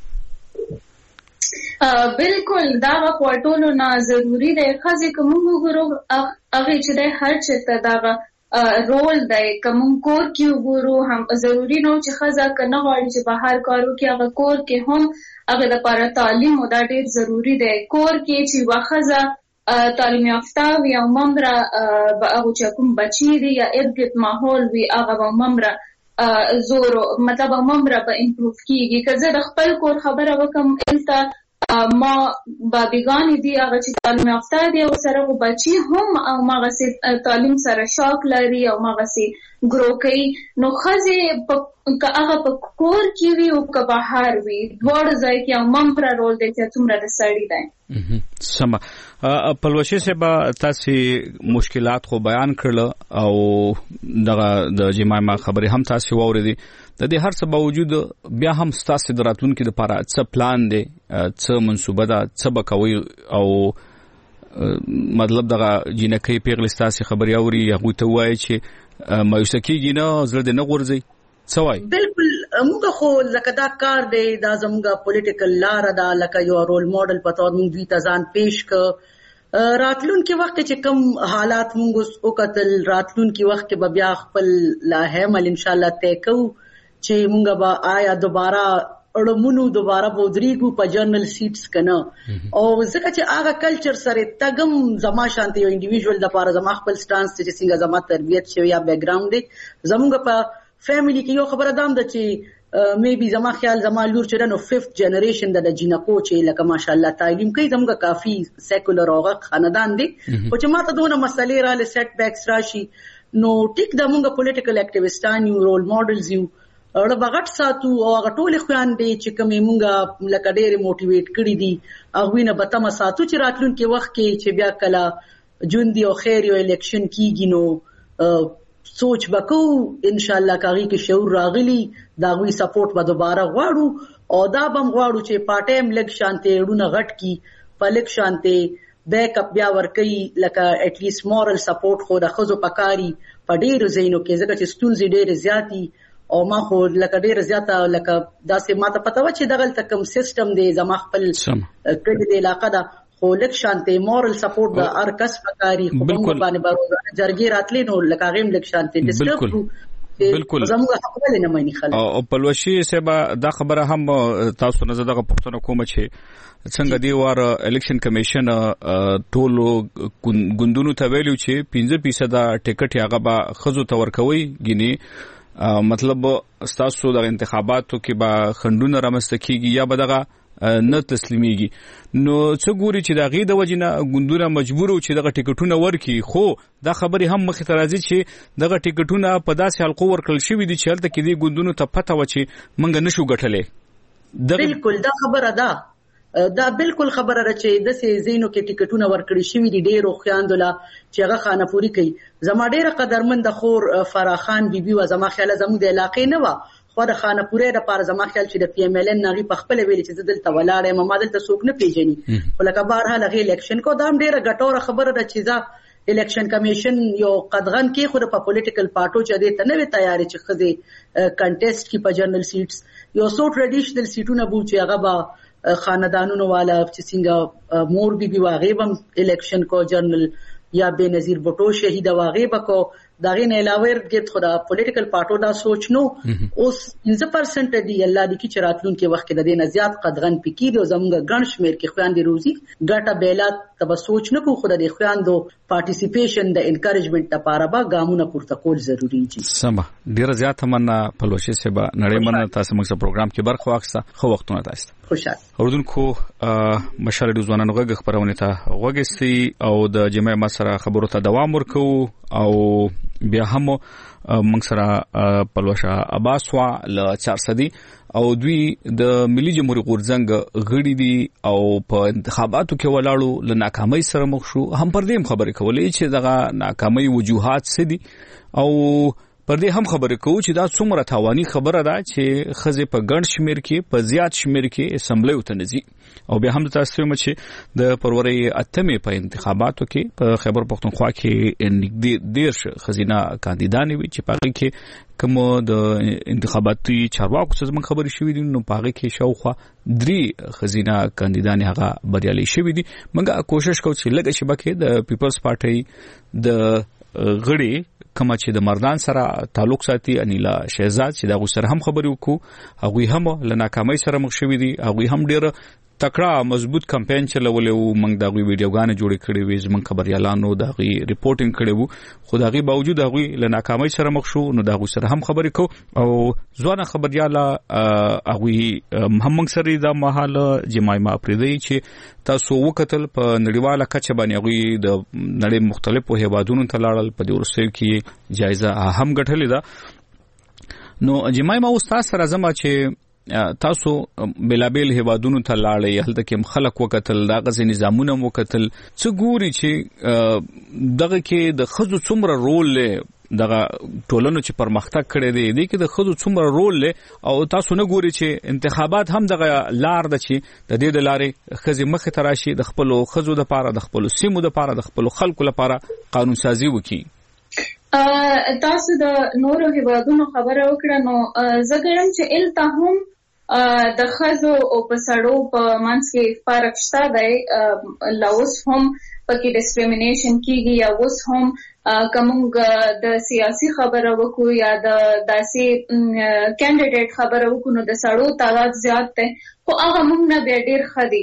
بالکل دا غوټولو نه ضروری دی خزه کوم وګورو هغه چې د هر چته دا رول دی کوم کور کې وګورو هم ضروری نو چې خزه کنه غواړي چې بهر کارو کې هغه کور کې هم هغه د لپاره تعلیم او دا ډېر ضروری دی کور کې چې واخزه تعلیم یافته وي او ممره هغه چې کوم بچی دی یا ارګت ماحول وي هغه ممره زورو مطلب ممره په امپروف کیږي که زه د خپل کور خبره وکم الته ما بابیګان دي هغه چې تعلیم یافته دي او سره و بچي هم او ماغه سي تعلیم سره شوق لري او ماغه سي ګرو کوي نو خزه په هغه په کور کې وي او که بهر وي دوړ ځای کې هم ممبر رول دی چې څومره د سړی دی. سم پلوشي سبا تاسو مشکلات خو بیان کړل او دغه د جماعه خبرې هم تاسو ووریدي د دې هر څه باوجود بیا هم ستاسو دراتونکو لپاره څه پلان دی څه منصوبه ده څه بکوي او مطلب دغه جنکی پیغل ستاسو خبري اوري هغه ته وایي چې مایوسه کیږي نه زړه دې نه غورځي څه وایي. بالکل موږ خو لکه دا کار دی دا زموږه پولیټیکل لار ده لکه یو رول ماډل په تور موږ دوی ته ځان پیش ک راتلونکي وخت چې کوم حالات موږ وکتل راتلونکي وخت کې به بیا خپل لاهمل ان شاء الله طے کوو چې مونږ به آیا دوباره اړمونو دوباره بودريګو په جنرال سیټس کنه او ځکه چې هغه کلچر سره تګم زما شانتي یو انډیویډوال د لپاره زما خپل سټانس چې څنګه زما تربيت شوی یا بیک ګراوند دی زموږ په فیملی کې یو خبره دام ده چې می بي زما خیال زما لور چې نو ففت جنریشن د جنکو چې لکه ماشاءالله تعلیم کوي زموږ کافي سیکولر اوغه خاندان دی او چې ماته دونه مسلې را ل سیټ بیکس راشي نو ټیک د موږ پولیټیکل اکټیویسټان یو رول ماډلز یو اړه بغټ ساتو او هغه ټول خوان دي چې کومې مونږه لکه ډېر موټیویټ کړی دي هغه نه به تم ساتو چې راتلونکي وخت کې چې بیا کله جون دی او خیر یو الیکشن کیږي نو سوچ وکړو ان شاء الله کاږي کې شعور راغلی دا غوي سپورټ به دوباره غواړو او دا بم غواړو چې پارټایم لګ شانته ډونه غټ کی پلک شانته بیک اپ بیا ور کوي لکه اټ لیست مورل سپورټ خو د خزو پکاري په ډېر زینو کې ځکه چې ستونزې ډېر زیاتی او ما خو لکه ډېر زیاته لکه داسې ماته پته و چې دغه تکم سیستم دی زما خپل کړي د علاقې دا خو لک شانته مورل سپورټ د ار کس پکاري خو موږ باندې باندې جرګي راتلی نو لکه غیم لک شانته ډیسټرب بالکل زموږ خپل نه مانی خلک او پلوشي سبا دا خبره هم تاسو نه زده پښتنه کوم چې څنګه دی وار الیکشن کمیشن ټولو ګوندونو ته ویلو چې پنځه فیصد ټیکټ هغه به خزو تور کوي ګینی مطلب ستاسو د انتخاباتو کې به خندونه رامسته کیږي یا به دغه نه تسلیميږي نو څه ګوري چې دا غي د وجنه ګوندونه مجبور او چې دغه ټیکټونه ورکي خو دا خبري هم مخ ته راځي چې دغه ټیکټونه په داسې حلقو ورکړل شوی دي چې هلته کې دي ګوندونو ته پته و چې منګ نشو غټلې بالکل دا خبره ده دا بالکل خبره را چې د سې زینو کې ټیکټونه ورکړي شوی دي ډېر خوياندله چې هغه خانه پوری کوي زما ډېر قدرمند خور فراخان بیبي و زما خیال زموږ د علاقې نه و خو د خانه پوری د پاره زما خیال چې د پی ایم ال ان نغي په خپل ویل چې دلته ولاړې ما دلته څوک نه پیژني ولکه بهر هغه الیکشن کو دام ډېر غټوره خبره ده چې دا الیکشن کمیشن یو قدغن کې خو په پولیټیکل پارټو چې د تنوي تیاری چې خزه کنټیسټ کې په جنرال سیټس یو سو ټریډیشنل سیټونه بو چې هغه با خاندانونو والا چې څنګه مور بي بي واغې بم الیکشن کو جنرال یا بے نظیر بوټو شهید واغې بکو داغه نه علاوه ګټ خدا پولیټیکل پارټو دا سوچ نو اوس پنځه پرسنټ دی الله دې کی چراتلون کې وخت کې د دې نه زیات قدغن پکې دی زموږ ګڼ شمیر کې خويندې روزي ګټه بیلات تب سوچ نه کو خدا دې خويندو پارټیسیپیشن د انکریجمنت لپاره با ګامونه پورته کول ضروری دي سم ډیر زیات مننه پلوشي سبا نړۍ مننه تاسو موږ پروګرام کې برخه واخسته خو وختونه تاسو خوشاله اوردونکو مشال د ځوانانو غږ خبرونه ته وګستي او د جمعي مسره خبرو ته دوام ورکو او بیا هم موږ سره پلوشا عباس وا ل چار صدی او دوی د ملي جمهوریت غورځنګ غړي دي او په انتخاباتو کې ولاړو ل ناکامۍ سره مخ شو هم پر دې خبرې کولې چې دغه ناکامۍ وجوهات سدي او پر دې هم خبرې کوو چې دا څومره تاواني خبره ده چې خزه په ګڼ شمیر کې په زیات شمیر کې اسمبلی ته نزي او بیا هم تاسو هم چې د پروري اتمې په انتخاباتو کې په خیبر پختونخوا کې نږدې ډیر خزینه کاندیدان وي چې پاره کې کوم د انتخاباتي چارواکو څخه من خبرې شوې دي نو پاره کې شاوخوا درې خزینه کاندیدان هغه بریالي شوې دي موږ کوشش کوو چې لږه شبکه د پیپلز پارټي د غړي کما چې د مردان سره تعلق ساتي انیلا شهزاد چې دا غو سره هم خبرې وکړو هغه هم له ناکامۍ سره مخ شوې دي هغه هم ډېر تکړه مضبوط کمپاین چلولې وو موږ دغه ویډیوګانې جوړې کړې وې زموږ خبريالانو دغه ریپورټینګ کړې وو خو دغه باوجود هغه له ناکامۍ سره مخ شو نو دغه سره هم خبرې کو او ځوانه خبرياله هغه محمد سری د محل جمایما پریدي چې تاسو وکتل په نړیواله کچه باندې هغه د نړۍ مختلفو هیوادونو ته لاړل په دې ورسې کې جایزه هم ګټلې ده نو جمایما استاد سره زما چې تاسو بلابل هیوادونو ته لاړې هلته کې خلک وکتل دا غزي نظامونه وکتل څه ګوري چې دغه کې د خزو څومره رول لري دغه ټولنو چې پرمختګ کړي دي د کې د خزو څومره رول لري او تاسو نه ګوري چې انتخابات هم دغه لار ده چې د دې د لارې خزي مخ ته راشي د خپل خزو د پاره د خپل سیمو د پاره د خپل خلکو لپاره قانون سازي وکړي تاسو د نورو هیوادونو خبره وکړه نو زه ګرم چې الته هم د خزو او پسړو په منځ کې فرق شته دی لاوس هم پکې ډیسکریمینیشن کیږي یا اوس هم کومګ د سیاسي خبره وکړو یا د داسې کینډیډیټ خبره وکړو نو د سړو تعداد زیات دی خو هغه موږ نه بیا ډیر خدي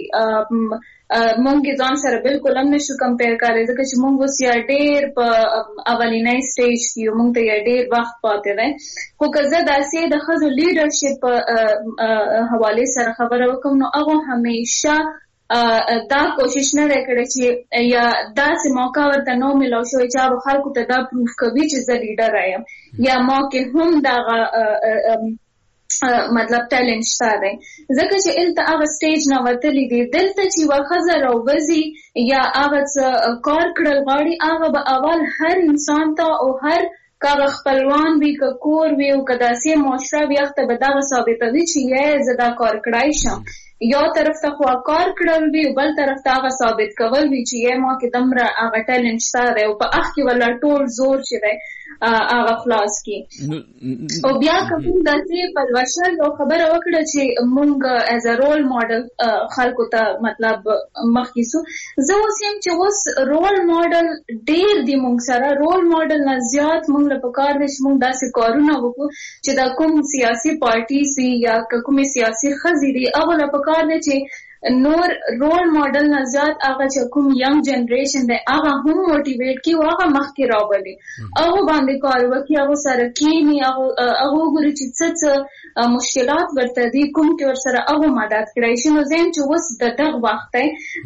مونږ ځان سره بالکل هم نشو کمپیر کولای ځکه چې مونږ اوس یا ډیر په اولینی سټیج کې مونږ ته یا ډیر وخت پاتې دی خو که زه داسې د ښځو لیډرشپ په حواله سره خبره وکم نو هغه همیشه دا کوشش نه کړي چې یا داسې موقع ورته نو ملو شو چې هغه خلکو ته دا پروف کوي چې زه لیډر یم یا ما کې هم دا مطلب ټیلنټ شته دی ځکه چې الته هغه سټیج نه وتلی دی دلته چې واخزه راوځي یا هغه کار کړل غاړي هغه به اول هر انسان ته او هر کاغه خپلوان وی ک کور وی او کداسي معاشره وی وخت به دا ثابتوي چې یې زدا کار کړای شم یو طرف ته خو کار کړل وی بل طرف ته هغه ثابت کول وی چې یې ما کې دمره هغه ټیلنټ شته دی او په اخ کې ولا ټول زور چې دی هغه خلاص کی او بیا کوم داسې په ورشل او خبره وکړه چې مونږ از ا رول ماډل خلکو ته مطلب مخکیسو زه اوس هم چې اوس رول ماډل ډیر دی مونږ سره رول ماډل نه زیات مونږ له پکار دي چې مونږ داسې کارونه وکړو چې دا کوم سیاسي پارټي سي یا کوم سیاسي خزي دي هغه له پکار دي چې نور رول ماډل نه زیات هغه چې کوم ینګ جنریشن دی هغه هم موټیویټ کی هغه مخکې راوړي هغه باندې کار وکړي هغه سره کینی هغه هغه ګوري چې څه مشکلات ورته دي کوم کې ور سره هغه مدد کړی شي نو زم چې وس د دغه وخت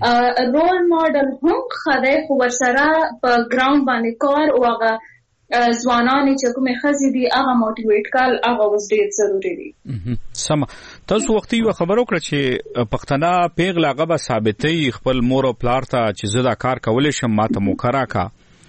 رول ماډل هم خدای خو ور سره په ګراوند باندې کار او هغه ځوانان چې کومه خزي دي هغه موټیویټ کول هغه وز ډیر ضروری دي سم تاسو وخت یو خبرو کړ چې پښتنه پیغله غبه ثابتې خپل مور او پلار ته چې زدا کار کول شم ماته موکرا کا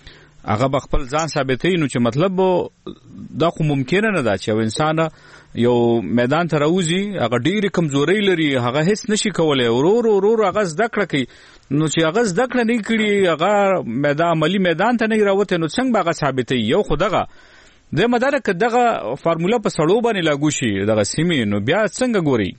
هغه خپل ځان ثابتې نو چې مطلب دا خو ممکن نه ده چې انسان یو میدان ته راوځي هغه ډیر کمزوري لري هغه هیڅ نشي کولای ورور ورور هغه زده کړ کوي نو چې هغه زده کړ نه کړي هغه میدان عملی میدان ته نه راوته نو څنګه هغه ثابتې یو خدغه د مدار ک دغه فارمولا په سړو باندې لاګو شي دغه سیمې نو بیا څنګه ګوري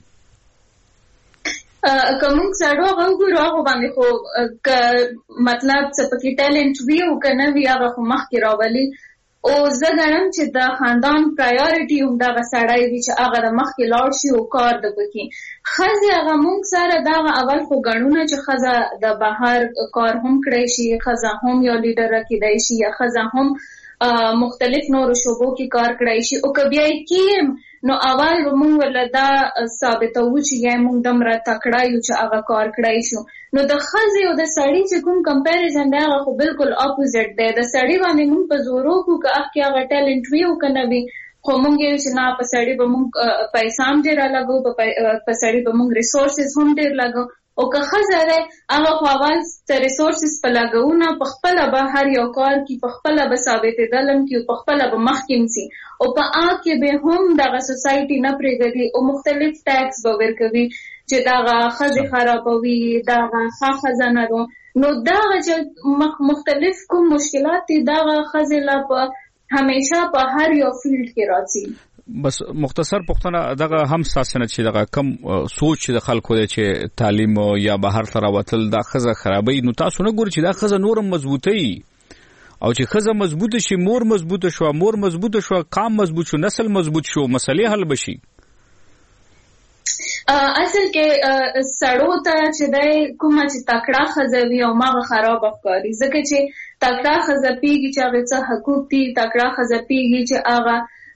کوم څړو هغه ګورو هغه باندې خو مطلب څه پکې ټیلنټ وی او کنه وی هغه خو مخ کې راولي او زه غواړم چې د خاندان پرایورټي هم دا غسړای وي چې هغه د مخ کې لاړ شي او کار د پکې خزه هغه مونږ سره دا اول خو غنونه چې خزه د بهر کار هم کړی شي خزه هم یو لیډر کېدای شي یا خزه هم مختلف نور شوبو کې کار کړی شي او کبي کېم نو اول موږ ولدا ثابتو چې یې موږ دمره تکړه یو چې هغه کار کړی شو نو د خزي او د سړی چې کوم کمپیریزن دی هغه خو بالکل اپوزیټ دی د سړی باندې موږ په زورو کو که اخ هغه ټیلنټ وی او کنه وی خو موږ یې چې نه په سړی به موږ پیسې هم ډیر لګو په سړی به موږ ریسورسز هم ډیر لګو او که خزره هغه خو اول ته ریسورسز په لګونه په خپل به هر یو کار کې په خپل به ثابت دلم کې په خپل به مخکیم سي او په آ کې به هم دغه سوسايټي نه پرېږدي او مختلف ټیکس به ورکوي چې دغه خزه خرابوي دغه خزانه رو نو دغه چې مختلف کوم مشکلات دي دغه خزه لا په همیشه په هر یو فیلډ کې راځي بس مختصر پښتنه دغه هم ساسنه چې دغه کم سوچ د خلکو دی چې تعلیم یا بهر تر وتل د خزه خرابوي نو تاسو نه ګورئ چې دا خزه نورم مضبوطی او چې خزه مضبوطه شي مور مضبوطه شو مور مضبوطه شو قام مضبوط شو نسل مضبوط شو مسلې حل بشي اصل کې سړو ته چې د کومه چې تکړه خزوي او ماغه خراب افکاري ځکه چې تکړه خزپیږي چې هغه څه حقوق دي تکړه خزپیږي چې هغه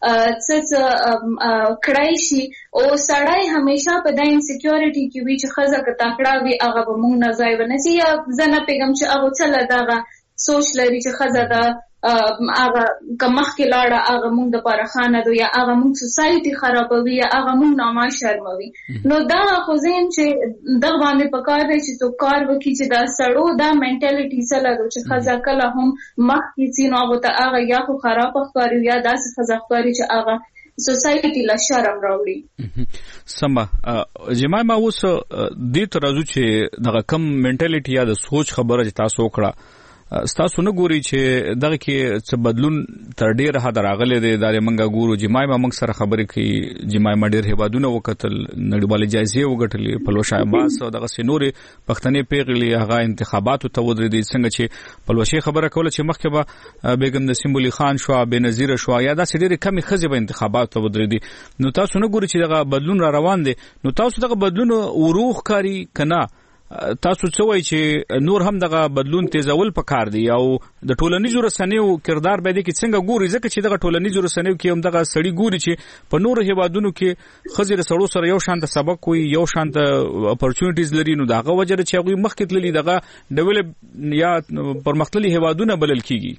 څه کړای شي او سړی همیشه په د انسیکیورټي کې وي چې خزه که تکړه وي هغه به مونږ نه ځای ونسي یا زه نه پیغام چې هغه څه له دغه سوچ لري چې خزه د هغه کمخ کې لاړه هغه مونږ د پاره خانه دو یا هغه مونږ سوسایټي خرابوي یا هغه مونږ نامه شرموي نو دا خو زم چې د باندې پکار دی چې تو کار وکړي چې دا سړو دا منټالیټي سره د چې خزه کله هم مخ کې سينو هغه ته هغه یا خو خراب ښکاري یا داسې خزه ښکاري چې هغه سوسایټي لا شرم راوړي سم جماعه ما اوس دې ترازو چې دغه کم منټالیټي یا د سوچ خبره چې تاسو وکړه ستاسو نه ګوري چې دغه کې څه بدلون تر ډیره حد راغلی دی دا منګه ګورو جماعه ما موږ سره خبرې کوي جماعه ما ډیر هیوادونه وکتل نړیوالې جایزې وګټلې پلوشه عباس او دغه سينوري پښتنې پیغلي هغه انتخاباتو ته ودرېدي څنګه چې پلوشه خبره کوله چې مخکې به بیگم نسیم علي خان شو بنظیر شو یا دا ډېری کمی خزې به انتخاباتو ته ودرېدي نو تاسو نه ګوري چې دغه بدلون را روان دي نو تاسو دغه بدلون وروخ کاری کنه تاسو څه وایي چې نور هم دغه بدلون تیزول پکار دی او د ټولنیزو رسنیو کردار به دې کې څنګه ګوري ځکه چې دغه ټولنیزو رسنیو کې هم دغه سړی ګوري چې په نور هیوادونو کې خزر سړو سره یو شان د سبق وي یو شان د اپورچونټیز لري نو دغه وجه چې هغه مخکې تللی دغه ډیولپ یا پرمختللي هیوادونه بلل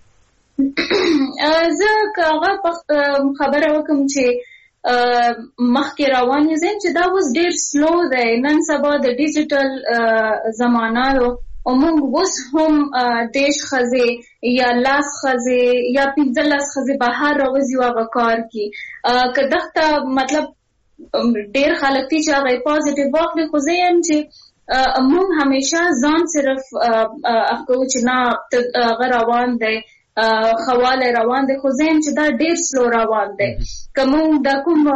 کیږي زه کاغه خبره وکم چې مخکې روان یو زم چې دا اوس ډیر سلو دی نن سبا د ډیجیټل زمانہ او موږ اوس هم دیش خزه یا لاس خزه یا پنځه لاس خزه بهر راوځي او کار کی که دغه مطلب ډیر خلک چې هغه پوزټیو واخلي خو زه يم چې موږ همیشه ځان صرف افکو چې نه غیر روان دی خواله روان دي خو زم چې دا ډیر سلو روان دي کوم د کوم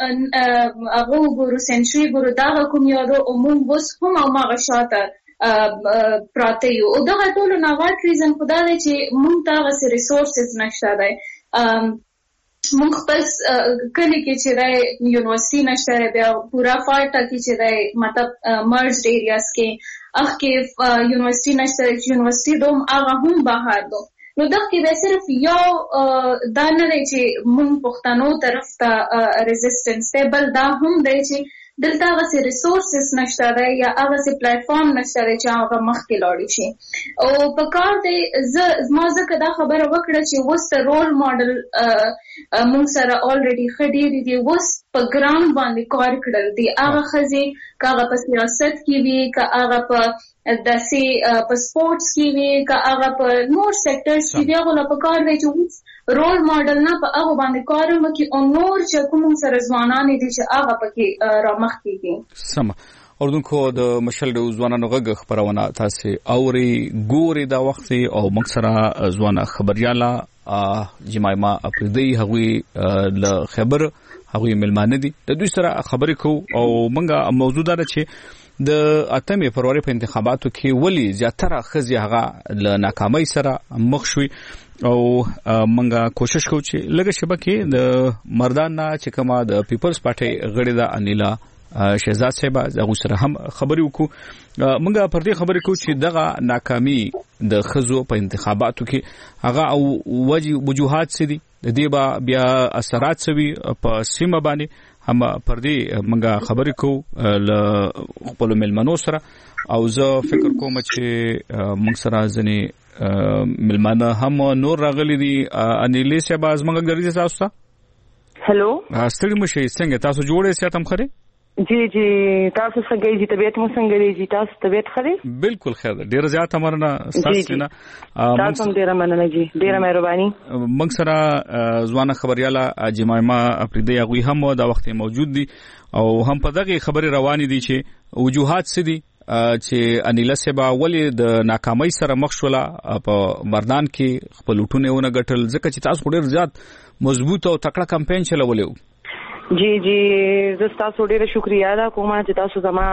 هغه ګورو سنچري ګورو دا کوم یادو او موږ بس هم او ما غشاته پراته یو او دا ټول نه واټ ریزن خدا دې چې موږ ته غس ریسورسز نشته دی موږ خپل کلی کې چې د یونیورسيټي نشته بیا پورا فارټا کې چې د مطلب مرجډ ایریاز کې اخ کې یونیورسيټي نشته یونیورسيټي دوم هغه هم بهر دو نو دغه کې به صرف یو دا نه دی چې مونږ پښتنو طرف ته ریزिस्टنس دی بل دا هم دی چې دلته هغه ریسورسز نشته دی یا هغه پلیټ فارم نشته دی چې هغه مخکې لاړ شي او په کار دی زما ځکه دا خبره وکړه چې وست رول ماډل مونږ سره الریډي خډيري دی وست په ګراوند باندې کار کړل دی هغه خزي کاغه په سیاست کې وی کاغه په داسې په سپورتس کې وی کاغه په نور سېکټرز کې دی هغه په کار دی چې رول ماډل نه په هغه باندې کار وکړي او نور چې کوم سره ځوانان دي چې هغه پکې را مخ کیږي سم اوردونکو د مشل د ځوانانو غږ خبرونه تاسو اوري ګوري دا وخت او مکسره ځوانه خبرياله جمایما افریدي هغوی ل خبر هغوی ملمانه دي د دوی سره خبرې کو او منګه موضوع دا چې د اتمې فروری په انتخاباتو کې ولی زیاتره خزي هغه ل ناکامۍ سره مخ شوي او منګه کوشش کوو چې لږه شبکه د مردان نه چې کما د پیپلز پارټي غړي د انیلا شهزاد صاحب هغه سره هم خبرې وکړو منګه پر دې خبرې کوو چې دغه ناکامي د خزو په انتخاباتو کې هغه او وجوهات سدي د دې بیا اثرات سوي په سیمه باندې هم پر دې منګه خبرې کوو ل خپل ملمنو سره او زه فکر کوم چې موږ سره ځنې ملمنه هم نور راغلي دي انیلی صاحب از موږ ګرځي تاسو ته هلو ستړي مشه څنګه تاسو جوړې ساتم خره جی جی تاسو څنګه یې طبيعت مو څنګه دی تاسو طبيعت خره بالکل خیر ډیر زیات امرنا تاسو نه تاسو ډیر مننه جی ډیر مهرباني موږ سره ځوانه خبرياله جمایما افریدي هغه هم دا وخت موجود دي او هم په دغه خبره روانې دي چې وجوهات سدي چې انیلا سبا ولې د ناکامۍ سره مخ شوله په مردان کې خپل لټونه ونه غټل ځکه چې تاسو ډیر زیات مضبوط او تکړه کمپاین چلولیو جی جی زه تاسو ډیره شکریا ادا کوم چې تاسو زما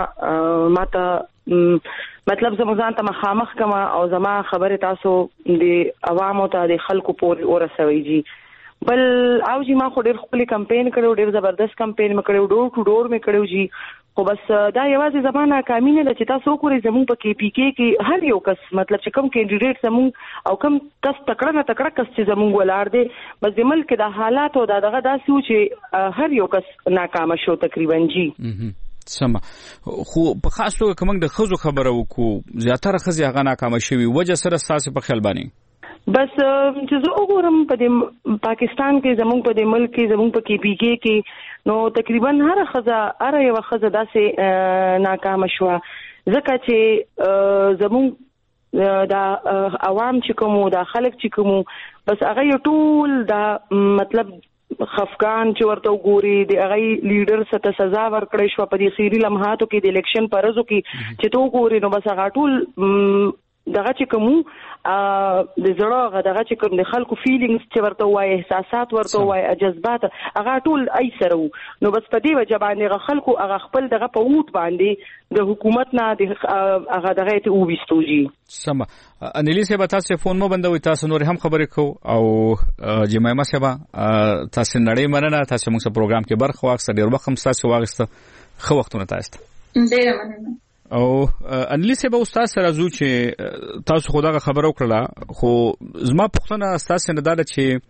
ماته مطلب زموږ ته مخامخ کما او زما خبره تاسو د عوامو ته د خلکو پورې ورسوي جی بل او جی ما خو ډیر خپل کمپاین کړو ډیر زبردست کمپاین مې کړو ډور ټو ډور مې کړو جی خو بس دا یوازې زمانہ کامی نه چې تاسو وګورئ زموږ په کې پی کې کې هر یو کس مطلب چې کوم کینډیډیټ زموږ او کوم کس تکړه نه تکړه کس چې زموږ ولار دی بس د ملک د حالات او دغه داسې و چې هر یو کس ناکام شو تقریبا جی سم خو په خاص توګه کوم د خزو خبره وکړو زیاتره خزي هغه ناکام شوی وجه سره ساسه په خیال باندې بس چې زه وګورم په پاکستان کې زموږ په د ملک کې زموږ په کې پی کې کې نو تقریبا هر خزه هر یو خزه داسې ناکام شو ځکه چې زموږ دا عوام چې کوم دا خلک چې کوم بس هغه ټول دا مطلب خفقان چې ورته وګوري د هغه لیډر ست سزا ورکړې شو په دې خیري لمحاتو کې د الیکشن پرزو کې چې تو وګوري نو بس هغه ټول دغه چې کوم د زړه دغه چې کوم د خلکو فیلینګز چې ورته وای احساسات ورته وای جذبات هغه ټول ای سره نو بس په دې وجه باندې خلکو هغه خپل دغه په ووټ باندې د حکومت نه هغه دغه ته وبستوږي سم انیلی صاحب تاسو فون مو بندوي تاسو نور هم خبرې کو او جمعه صاحب تاسو نړۍ مننه تاسو موږ په پروګرام کې برخه واخیسته ډیر وخت هم تاسو واغسته خو وختونه تاسو ډیر مننه او انلی سبا استاد سره زو چې تاسو خدای خبر وکړه خو زما پښتنه استاد سره دا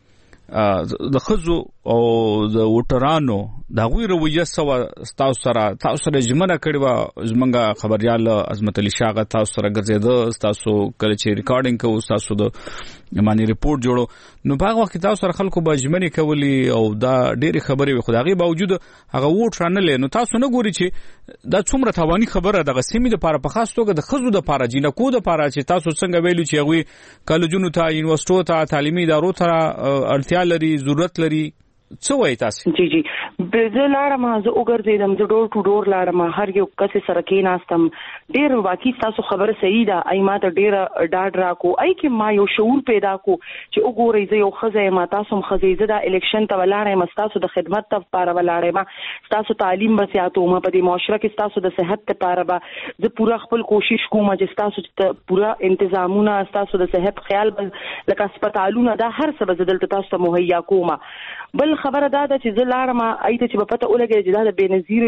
چې د خزو او د وټرانو دا غوی رویه سو تاسو سره تاسو سره جمعنه کړي وا زمونږه خبريال عظمت علي شاغه تاسو سره ګرځیدو تاسو کله چې ریکارډینګ کوو تاسو د معنی ریپورت جوړو نو په وخت تاسو سره خلکو به جمعنه کولی او دا ډېری خبرې خدایي باوجود هغه ووټ رانه نو تاسو نه ګوري چې دا څومره توانی خبره د غسیمې د لپاره په خاص توګه د خزو د لپاره جنکو د لپاره چې تاسو څنګه ویلو چې هغه کالجونو ته یونیورسيټو ته تعلیمي ادارو ته اړتیا لري ضرورت لري څه وایي تاسو جی جی زه لاړم زه وګرځیدم زه ډور ټو ډور لاړم هر یو کس سره کې ناستم ډیر واقعي تاسو خبره صحیح ده ای ما ته ډیر ډاډ راکو ای کې ما یو شعور پیدا کو چې وګورئ زه یو خزه ما تاسو هم خزه زه د الیکشن ته ولاړم تاسو د خدمت ته لپاره ولاړم تاسو تعلیم بسیاتو ما په دې معاشره کې تاسو د صحت لپاره به زه پوره خپل کوشش کوم چې تاسو پوره تنظیمونه تاسو د صحت خیال لکه هسپتالونه دا هر څه به دلته تاسو ته مهیا کوم بل خبره دا ده چې زه لاړم ایته چې په پته ولګي چې دا د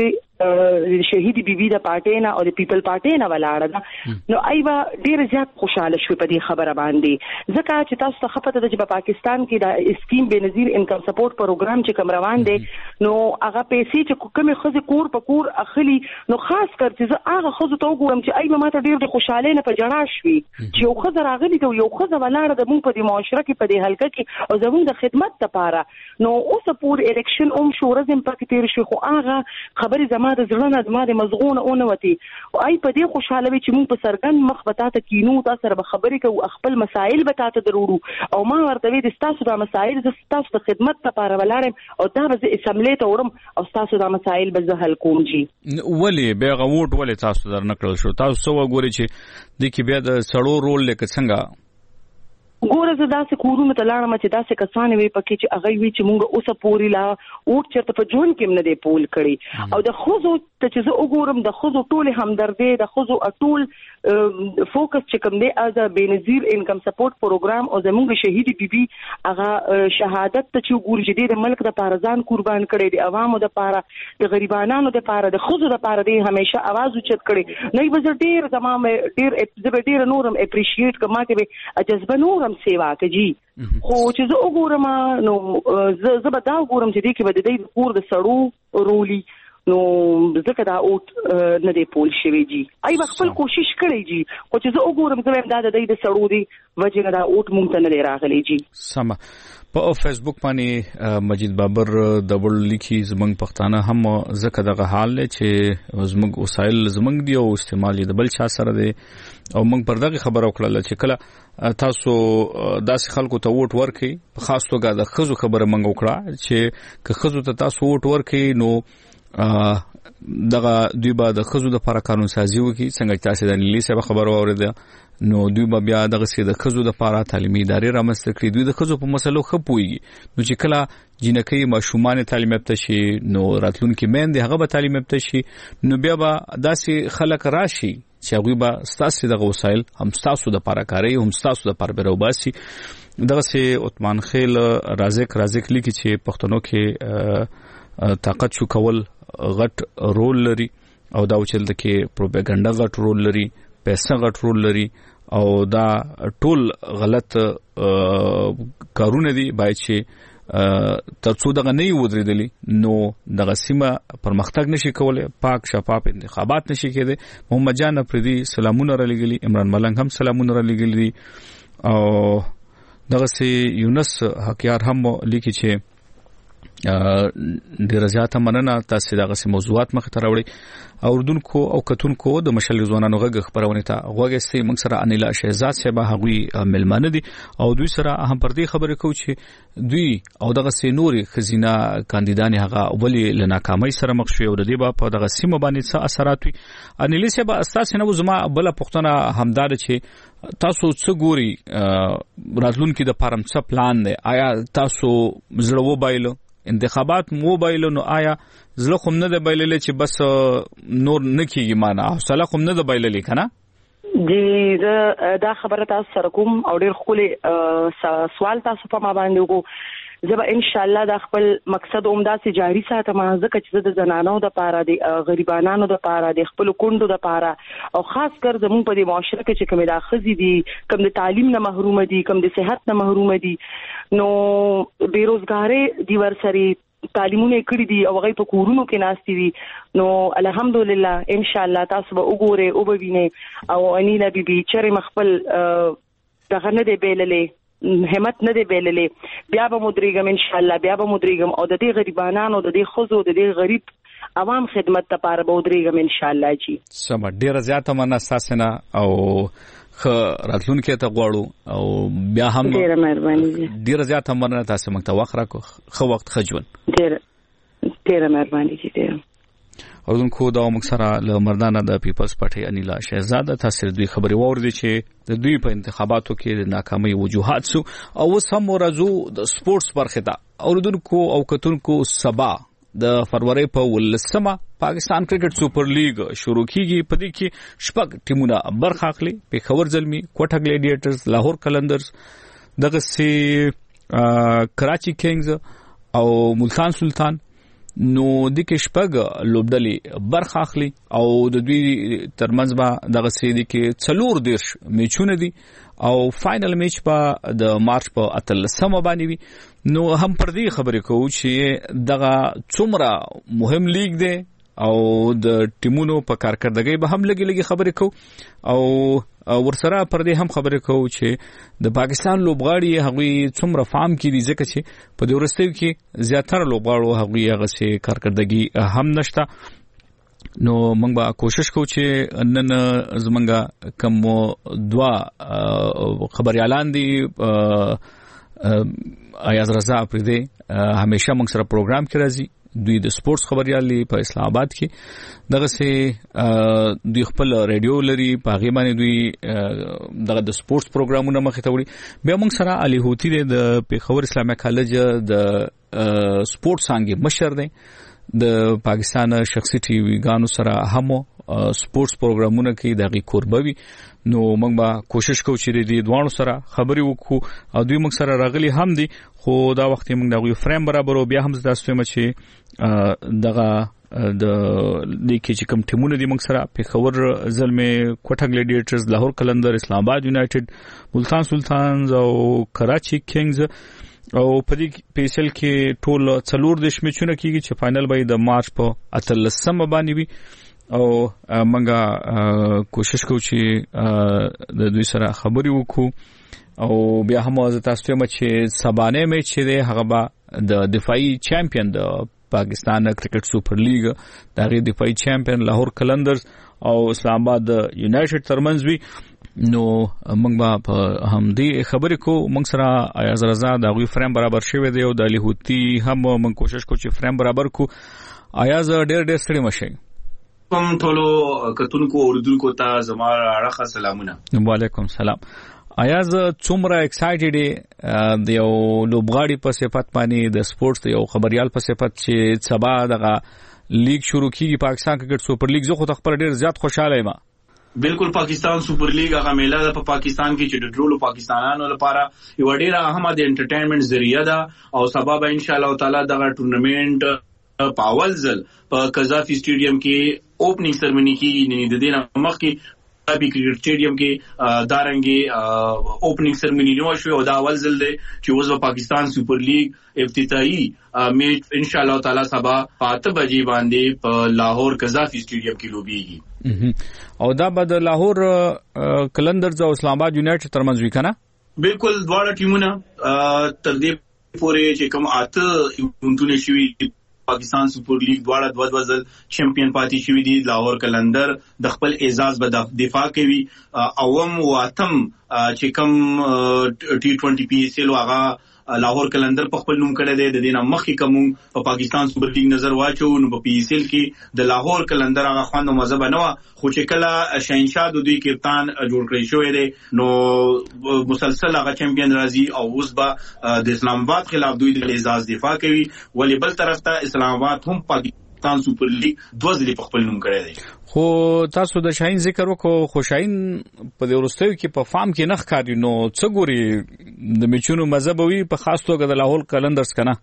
بنظیر شهید بیبي د پارټي نه او د پیپل پارټي نه ولاړه ده نو ایبا ډیر زیات خوشاله شو په دې خبره باندې ځکه چې تاسو ته خپته ده چې په پاکستان کې د اسکیم بنظیر انکم سپورټ پروګرام چې کوم روان دی نو هغه پیسې چې کومه خزه کور په کور اخلي نو خاص کر چې زه هغه خزه ته وګورم چې ایبا ماته ډیر خوشاله نه په جړا شوي چې یو خزه راغلي ته یو خزه ولاړه د مونږ په دې معاشره کې په دې حلقه کې او زموږ د خدمت لپاره نو اوس پور الیکشن اوم شو ورځم پکې تیر شي خو هغه خبري زما د زړه نه زما د مزغونه اون وتی او اي په دې خوشاله وي چې موږ په سرګن مخ بتاته کینو تاسو سره به خبري کوو خپل مسائل بتاته درورو او ما ورته وی د تاسو د مسائل د تاسو د خدمت لپاره ولاړم او دا به اسمبلی ته ورم او تاسو د مسائل به زه حل کوم جی ولی به غوټ ولی تاسو در نکړل شو تاسو سو وګوري چې د کې بیا د سړو رول لکه څنګه ګوره زه داسې کورونه ته لاړم چې داسې کسانې وي پکې چې هغه وي چې مونږ اوسه پورې لا اوټ چېرته په ژوند کې هم نه دی پول کړی او د ښځو ته چې زه وګورم د ښځو ټولې همدردۍ د ښځو ټول فوکس چې کوم دی از بنظیر انکم سپورټ پروګرام او زموږ شهید بیبي هغه شهادت ته چې وګوري چې د ملک د لپاره ځان قربان کړی د عوامو د لپاره د غریبانو د لپاره د ښځو د لپاره دی همیشه आवाज اوچت کړي نه به زه ډېر زما ډېر زه به ډېر نورم اپریشیټ کوم چې جذبه نورم سیوا کوي خو چې زه وګورم نو زه به دا وګورم چې دې کې به د دې کور د سړو رولي نو ځکه دا اوټ نه دی پول شوی جی ای به خپل کوشش کړی جی خو چې زه وګورم زه دا د دې د سړو دی وجه نه دا اوټ مونږ ته نه راغلی جی سم په فیسبوک باندې مجید بابر دبل لیکي زمنګ پښتانه هم زکه دغه حال له چې زمنګ وسایل زمنګ دی او استعمال د بل چا سره دی او موږ پر دغه خبر او کړل چې کله تاسو داسې خلکو ته ووټ ورکړي په خاص توګه د خزو خبره منغو کړه چې که خزو ته تاسو ووټ ورکړي نو دغه دوی به د خزو د لپاره قانون سازي وکړي څنګه تاسو د نیلی سبا خبر اوریده نو دوی به بیا دغه سي د خزو د لپاره تعلیمي ادارې رامنځته کړي دوی د خزو په مسلو خپويږي نو چې کله جنکې ماشومان تعلیم یافته شي نو راتلونکي مېندې هغه به تعلیم یافته شي نو بیا به داسې خلک راشي چې هغه به ستاسو دغه وسایل هم ستاسو د لپاره کاری هم ستاسو د لپاره بیروباسي دغه سي عثمان خیل رازق رازق لیکي چې پښتنو کې طاقت شو کول غټ رول لري او دا چې دغه پروپاګاندا غټ رول لري پیسې غټ رول لري او دا ټول غلط کارونه دي باید چې ترڅو دغه نه ودرېدلی نو دغه سیمه پرمختګ نشي کولای پاک شفاف انتخابات نشي کېدای. محمد جان افریدي سلامونه را لګلي عمران ملنګ هم سلامونه را لګلي او دغه سي یونس حقیار هم لیکي چې ډیر زیاته مننه تاسو دغه سي موضوعات مخ ته راوړي اوردونکو او کتونکو د مشل ځوانانو غږ خبرونه ته غوږی موږ سره انیلا شهزاد صاحب هغوی ملمانه دي او دوی سره هم پر دې خبرې کوي چې دوی او دغه سي نوري خزینه کاندیدان هغه ولی لناکامۍ سره مخ شوی او د دې په دغه سیمه باندې څه اثرات وي. انیلا صاحب استاد نه زما بل پښتنه همدار چې تاسو څه ګوري راتلونکي د پرم څه پلان دی آیا تاسو زړه و بایلو انتخابات موبایل نو آیا زله خو نه د بایللې چې بس نور نکیږي معنا حوصله خو نه د بایللې کنه جی دا خبره تاسو سره کوم او ډیر خولي سوال تاسو په ما باندې وګو زه به ان شاء الله د خپل مقصد عمده سي جاری ساتم ځکه چې د زنانو د پاره د غریبانو د پاره د خپل کندو د پاره او خاص کر زموږ په دې معاشره کې چې کوم د خزي دي کوم د تعلیم نه محروم دي کوم د صحت نه محروم دي نو بیروزګاری دی ورسري تعلیمونه کړی دي او هغه په کورونو کې ناشتي دي نو الحمدلله ان شاء الله تاسو به وګورئ او به وینئ او انیلا بیبي چې مخبل دغه نه دی بیللې همت نه دی بیللې بیا به مدریګم ان شاء الله بیا به مدریګم او د دې غریبانو د دې خزو د دې غریب عوام خدمت لپاره به مدریګم ان شاء الله جی سم ډیر زیاته مننه اساسنه او خ راتلونکي ته غواړو او بیا هم ډیر مهرباني ډیر زیاته مننه تاسو موږ ته وخت راکو خو وخت خجون ډیر ډیر مهرباني جی ډیر اوردونکو دا موږ سره له مردانه د پیپلز پارټي انیلا شهزاده تاسو دوی خبري ووردي چې د دوی په انتخاباتو کې د ناکامۍ وجوهات سو او سم ورځو د سپورتس برخه ده اوردونکو او کتونکو سبا د فروری په ولسمه پاکستان کرکټ سپر لیګ شروع کیږي په دې کې شپږ ټیمونه برخه اخلي پیښور زلمی کوټه ګلیډیټرز لاهور قلندرز دغه سي کراچي کینګز او ملتان سلطان نو د کې شپږ لوبډلې برخه اخلي او د دوی ترمنځ به دغه سي دي کې څلور دیش میچونه دي او فائنل میچ په د مارچ په اتلسمه باندې وي نو هم پر دې خبرې کوو چې دغه څومره مهم لیګ دی او د ټیمونو په کارکردګۍ به هم لګي لګي خبرې کوو او ورسره پر دې هم خبرې کوو چې د پاکستان لوبغاړي هغوی څومره فارم کې دي ځکه چې په دې ورستیو کې زیاتره لوبغاړو هغوی هغه سي کارکردګي هم نشته نو موږ به کوشش کوو چې نن زمونږ کوم دوا خبريالان دي ایاز رضا پردي همیشه موږ سره پروګرام کې راځي دوی د سپورتس خبريالي په اسلام آباد کې دغه سي دوی خپل رادیو لري په هغه باندې دوی دغه د سپورتس پروګرامونه مخې ته وړي بیا موږ سره علي هوتی د پیښور اسلامي کالج د سپورتس څنګه مشر دی د پاکستان شخصي ټي وي ګانو سره هم سپورتس پروګرامونه کې دغه قربوي نو موږ به کوشش کوو چې د دوانو سره خبري وکړو او دوی موږ سره راغلي هم دي خو دا وخت موږ دغه فریم برابرو بیا هم تاسو ته چې دغه د لیکي چې کوم ټیمونه دي موږ سره پیښور زلمه کوټه ګلیډیټرز لاهور قلندر اسلام آباد یونایټډ ملتان سلطانز او کراچي کینګز او په دې پیسل کې ټول څلور دیش میچونه کیږي چې فائنل به د مارچ په اتلسمه باندې وي او موږ کوشش کوو چې د دوی سره خبري وکړو او بیا هم تاسو ته چې سبانه میچ دی هغه به د دفاعي چمپیون د پاکستان کرکټ سپر لیګ دغه دفاعي چمپیون لاهور قلندرز او اسلام آباد یونایټډ ترمنځ وي نو موږ به په همدې خبرې کو موږ سره ایاز رضا د غوي فریم برابر شوی دی او د علي هوتی هم موږ کوشش کوو چې فریم برابر کو ایاز ډېر ډېر ستړي مشي کوم ټولو کتونکو اوردونکو ته زما اړه سلامونه وعلیکم سلام ایاز څومره ایکسایټډ دی د یو لوبغاړي په صفت باندې د سپورتس یو خبريال په صفت چې سبا دغه لیگ شروع کیږي پاکستان کرکټ سپر لیگ زه خو خپل ډیر زیات خوشاله یم بالکل پاکستان سپر لیگ هغه میله ده په پاکستان کې چې د ټولو پاکستانانو لپاره یو ډیره اهمه د انټرټینمنټ ذریعہ ده او سبا به ان شاء الله تعالی دغه ټورنمنت په اول ځل په قذافي سټیډیم کې اوپننګ سرمنی کې د دې مخ کې ابي کرکټ سټیډیم کې دارنګي اوپننګ سرمنی نو شو او دا اول ځل دی چې اوس پاکستان سپر لیګ افتتاحي میچ ان شاء الله تعالی سبا پاته بجې باندې په لاهور قذافي سټیډیم کې لوبيږي او دا به د لاهور کلندرز او اسلام آباد یونایټډ ترمنځ وی کنه بالکل دواړه ټیمونه تر دې پورې چې کوم اته ایونټونه شوي پاکستان سپر لیګ دواړه دوه دوه ځل چمپیون پاتې شوی دی لاهور کلندر د خپل اعزاز به دفاع کوي اوم واتم چې کوم ټي ټوئنټي پی ایس ایل واغه لاهور کلندر په خپل نوم کړی دی د دې نه مخکې کوم په پاکستان سپر لیګ نظر واچو نو په پی ایس ایل کې د لاهور کلندر هغه خوند او مزه بنو خو چې کله شاهنشاه د دوی کپتان جوړ کړی شوی دی نو مسلسل هغه چمپیون راځي او اوس به د اسلام آباد خلاف دوی د اعزاز دفاع کوي ولی بل طرف ته اسلام آباد هم پاکستان سپر لیګ دوه ځلې په خپل نوم کړی دی خو تاسو د شاهین ذکر وکړو خو شاهین په دې ورستیو کې په فارم کې نخ کاری نو څه ګوري د میچونو مزبوي په خاص توګه د لاهور کلندرز کنه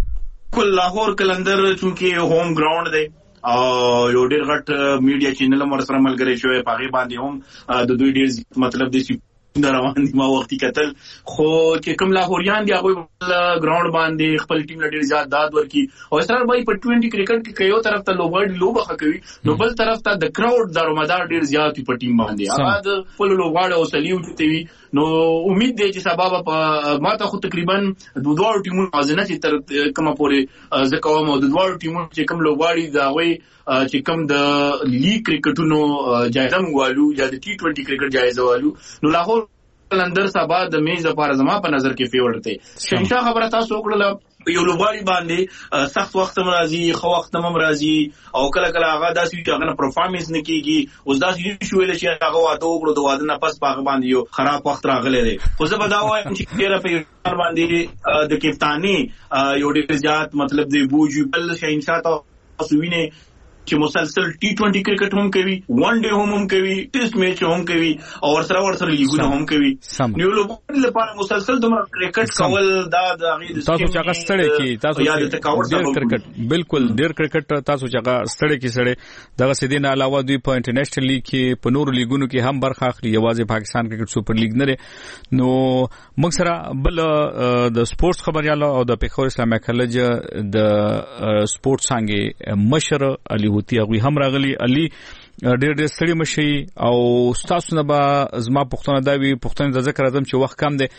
کل لاهور کلندر چونکه هوم ګراوند دی او یو ډیر غټ میډیا چینل هم سره ملګری شوی پاغي باندې هم د دوی ډیر مطلب د روان دي ما وختي کتل خو چې کوم لاهوریان دی هغه ګراوند باندې خپل ټیم لډیر زیات داد ورکی او اسرار بای په ټوئنټي کرکټ کې یو طرف ته لوبړ لوبه کوي نو بل طرف ته د کراود دارومدار ډیر زیات په ټیم باندې هغه د خپل لوبغاړو او سلیو ټوي نو امید دی چې سبب په ماته خو تقریبا د دوه ټیمونو ازنه چې تر کومه پورې زکه مو د دوه ټیمونو چې کوم لوبغاړي دا وي چې کوم د لیګ کرکټونو جایزه موالو یا د ټي ټوئنټي کرکټ جایزه والو نو لاهور کلندر سبا د میز لپاره زما په نظر کې فیور دی شنشا خبره تاسو وکړه یو لوبغاړي باندې سخت وخت هم راځي خو وخت هم راځي او کله کله هغه داسې چې هغه پرفارمنس نه کیږي اوس داسې شوې چې هغه واده وکړو د واده نه پس هغه باندې یو خراب وخت راغلی دی خو زه به دا وایم چې ډېره په باندې د کپتانی یو ډېر زیات مطلب دی بوجي بل شنشا تاسو وینئ چې مسلسل ټي ټوئنټي کرکټ هم کوي ون ډے هم هم کوي ټیسټ میچ هم کوي او ورسره ورسره لیګونه هم کوي نیو لوبغاړي لپاره مسلسل دومره کرکټ کول دا د هغه تاسو چې هغه ستړي کی تاسو ډېر کرکټ بالکل ډېر کرکټ تاسو چې هغه ستړي کی سړي دغه سیدین علاوه دوی په انټرنیشنل لیګ کې په نورو لیګونو کې هم برخه اخلي یوازې پاکستان کرکټ سپر لیګ نه لري نو موږ سره بل د سپورتس خبرياله او د پیښور اسلامي کالج د سپورتس څنګه مشر علي هوتی هغه هم راغلي علي ډېر ډېر ستړي مشي او تاسو نه به زما پښتون دا وی پښتون د ذکر اعظم چې وخت کم دی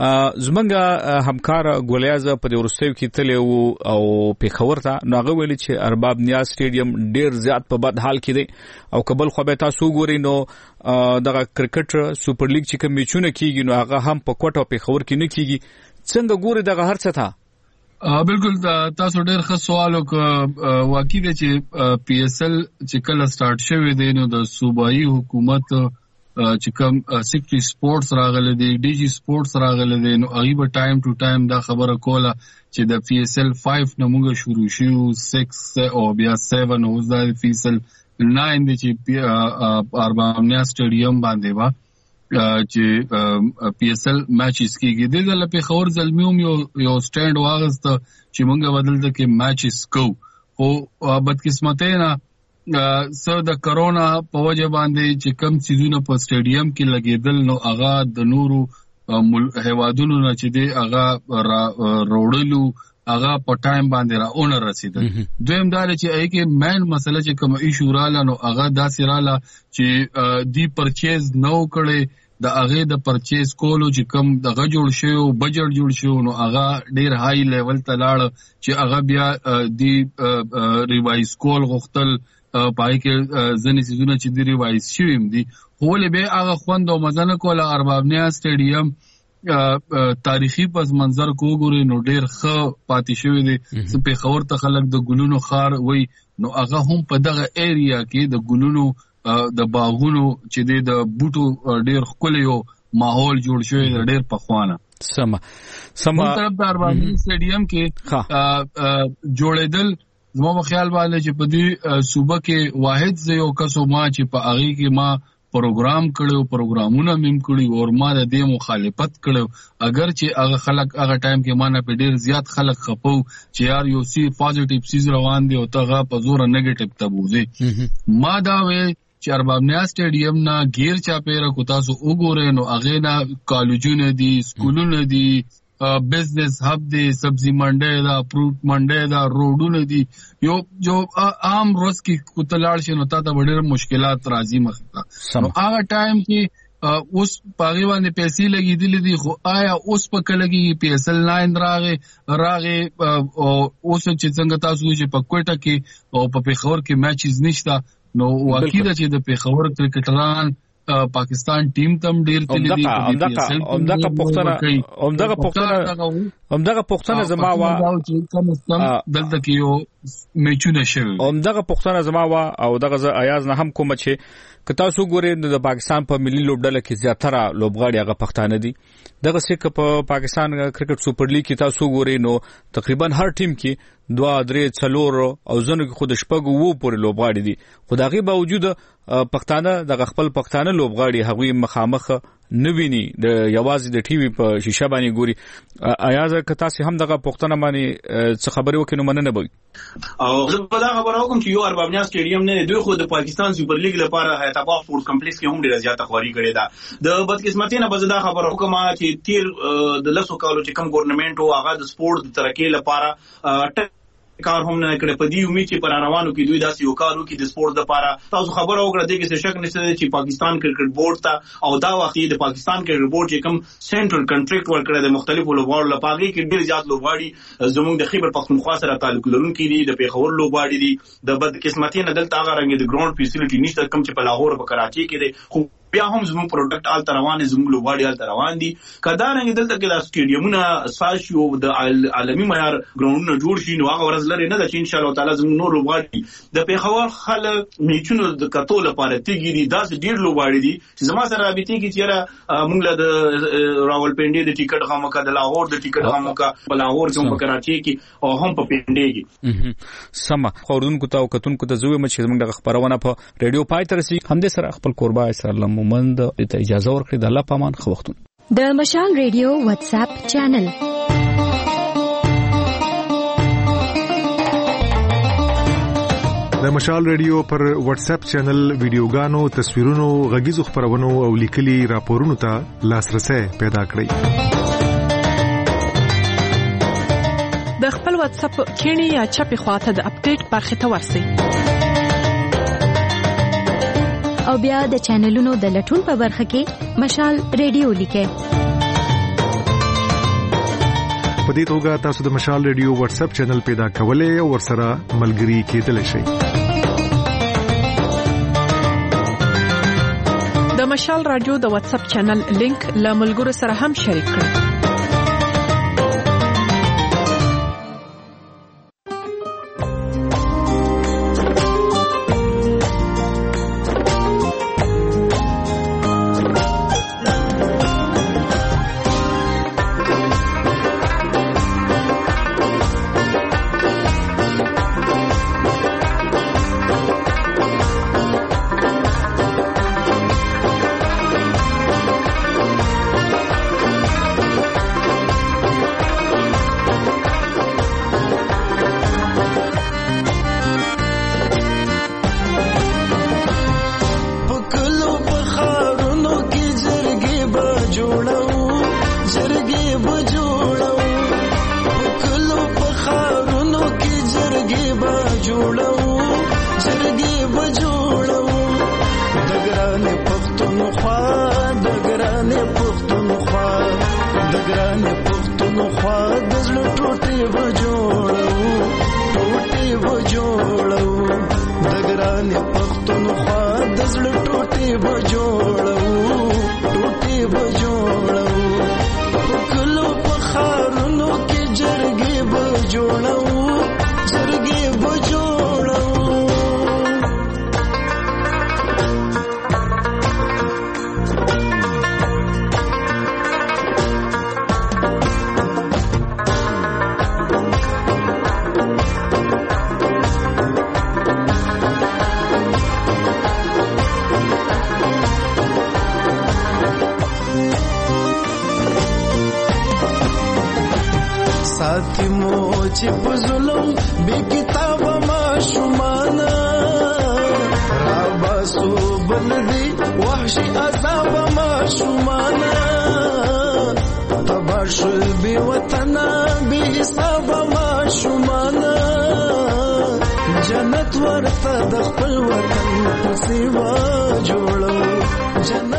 زمونږ همکار ګولیاز په دې ورستیو کې تل او پیښور ته نو هغه ویلي چې ارباب نیاز سټیډیم ډېر زیات په بد حال کې دی او قبل خو به تاسو ګوري نو دغه کرکټ سپر لیګ چې کوم میچونه کیږي نو هغه هم په کوټه او پیښور کې نه کیږي څنګه ګوري دغه هر څه ته بالکل تاسو ډېر ښه سوال وکړ واقعي دی چې پی ایس ایل چې کله سٹارټ شوی دی نو د صوبایي حکومت چې کوم سیکټری سپورتس راغله دی ډي جی سپورتس راغله دی نو هغه به ټایم ټو ټایم دا خبره کوله چې د پی ایس ایل پنځه نموږه شروع شو سکس او بیا سبعه او د پی ایس ایل نو دی چې ارباب نیاز سټیډیم باندې وا چې پی ایس ایل میچز کېږي د دې لپاره خور زلمیوم یو یو سټاند واغست چې مونږه بدلته کې میچز کو او بدقسمتۍ نه سره د کرونا په وجه باندې چې کم سيزونه په سټیډیم کې لګیدل نو هغه د نورو هوادونو نه چې دی هغه روړلو هغه په ټایم باندې را اون رسیدل دویم دا چې ای کې مین مسله چې کوم ایشو رااله نو هغه داسې رااله چې دی پرچیز نو کړي د هغه د پرچیز کولو چې کوم دغه جوړ شي او بجټ جوړ شي نو هغه ډیر های لیول ته لاړ چې هغه بیا دی ریوایز کول غوښتل پای کې ځنې سيزونه چې دی ریوایز شویم دي خو له به هغه خوند او مزه نه کوله ارباب نیاز سټیډیم تاریخي پس منظر کو ګوري نو ډیر ښه پاتې شوی دی چې په خور ته خلک د ګلونو خار وای نو هغه هم په دغه ایریا کې د ګلونو د باغونو چې د بوټو ډیر خولي او ماحول جوړ شوی دی ډیر پخوانه سم سم طرف د ارباب سټیډیم کې جوړېدل زما په خیال باندې چې په دې صوبه کې واحد زه یو کسو ما چې په هغه کې ما پروګرام کړو پروګرامونه مم کړی او ما د دې مخالفت کړو اگر چې هغه خلک هغه ټایم کې مانه په ډیر زیات خلک خپو چې یار یو سی پوزټیو سیز روان دي او ته په زور نیگیټیو تبوزي ما دا وې چې ارباب نیا سټیډیم نا غیر چا پیرا کو تاسو وګورئ نو اغه نا کالجونه دي سکولونه دي بزنس هب دی سبزی منډه دا فروټ منډه دا روډونه دي یو جو عام روز کې کوتلاړ شي نو تاسو ډېر مشکلات راځي مخته نو هغه ټایم کې اوس پاغي باندې پیسې لګېدلې دي خو آیا اوس په کله کې پی ایس ایل ناین راغې راغې او اوس چې څنګه تاسو چې په کوټه کې او په پیښور کې میچز نشته نو واقعي ده چې د پیښور کرکټران پاکستان ټیم تم ډیر تللی دي همدغه پښتنه همدغه پښتنه همدغه پښتنه زما وا دلته کې یو میچونه شوی همدغه پښتنه زما وا او دغه ایاز نه هم کوم چې کتا سو ګورې د پاکستان په ملي لوبډله کې زیاتره لوبغاړي هغه پښتانه دي دغه څخه په پاکستان کرکټ سپر لیګ کې تاسو ګورئ نو تقریبا هر ټیم کې دوا درې څلور او زنه کې خود شپږ وو پر لوبغاړي دي خدایي باوجود پښتانه د خپل پښتانه لوبغاړي هغوی مخامخ نویني د یوازې د ټي وي په شیشه باندې ګوري ایاز کتا سي هم دغه پښتنه باندې څه خبرې وکړو مننه به او زه په دا خبره وکم چې یو ارباب نیا سټیډیم نه دوی خو د پاکستان سپر لیګ لپاره حیدرآباد سپورټس کمپلیکس کې هم ډیره زیاته خواري کړې ده د بدقسمتۍ نه به دا خبره وکم چې تیر د لسو کالو چې کوم ګورنمنت او هغه د سپورت د ترقی لپاره کار هم نه کړي په دې امید چې پر روانو کې دوی داسې یو کارو کې د سپورت لپاره تاسو خبره وکړه دې کې څه شک نشته چې پاکستان کرکټ بورډ ته او دا وخت د پاکستان کرکټ بورډ چې کوم سنټرل کنټریکټ ورکړي د مختلفو لوبغاړو لپاره کې ډېر زیات لوبغاړي زموږ د خیبر پختونخوا سره تعلق لرونکي دي د پیښور لوبغاړي دي د بدقسمتۍ نه دلته هغه رنګ د ګراوند فیسیلیټي نشته کوم چې په لاهور په کراچي کې دي خو بیا هم زموږ پروډکټ آل روان دي زموږ لوبغاړي آل روان دي کدا رنګ دلته کې د سټیډیومونه ساشيو د عالمي معیار ګراوندونه جوړ شي نو هغه ورځ لري نه چې ان شاء الله تعالی زموږ نور لوبغاړي د پیښور خلک میچونو د کتو لپاره تیګي دي داس ډیر لوبغاړي دي چې زما سره رابطه کې چیرې موږ له د راولپنډي د ټیکټ غمکا د لاهور د ټیکټ غمکا په لاهور کې په کراچي کې او هم په پنډي کې سم خوردونکو ته او کتونکو ته زوی مچ زموږ د خبرونه په رادیو پای ترسي هم دې سره خپل قربا اسلام مومند ته اجازه ورکړي د الله پامان خو وختونه د مشال ریډیو واتس اپ چینل د مشال ریډیو پر واتس اپ چینل ویډیوګانو تصویرونو غږیزو خبرونو او لیکلي راپورونو ته لاسرسي پیدا کړئ د خپل واتس اپ کینی یا چپی خواته د اپډیټ برخه ته ورسئ او بیا د چینلونو د لټون په برخه کې مشال ریډیو لیکه په دې توګه تاسو د مشال ریډیو واتس اپ چینل پیدا کولای او ورسره ملګري کېدلی شئ د مشال رادیو د واتس اپ چینل لینک له ملګرو سره هم شریک کړئ یاتیمو چې په ظلم بې کتابه ماشومانه راباسو بندي وحشي عذابه ماشومانه تبا شول بې وطنه بې حسابه ماشومانه جنت ورته د خپل وطن په سیوا جوړو جنت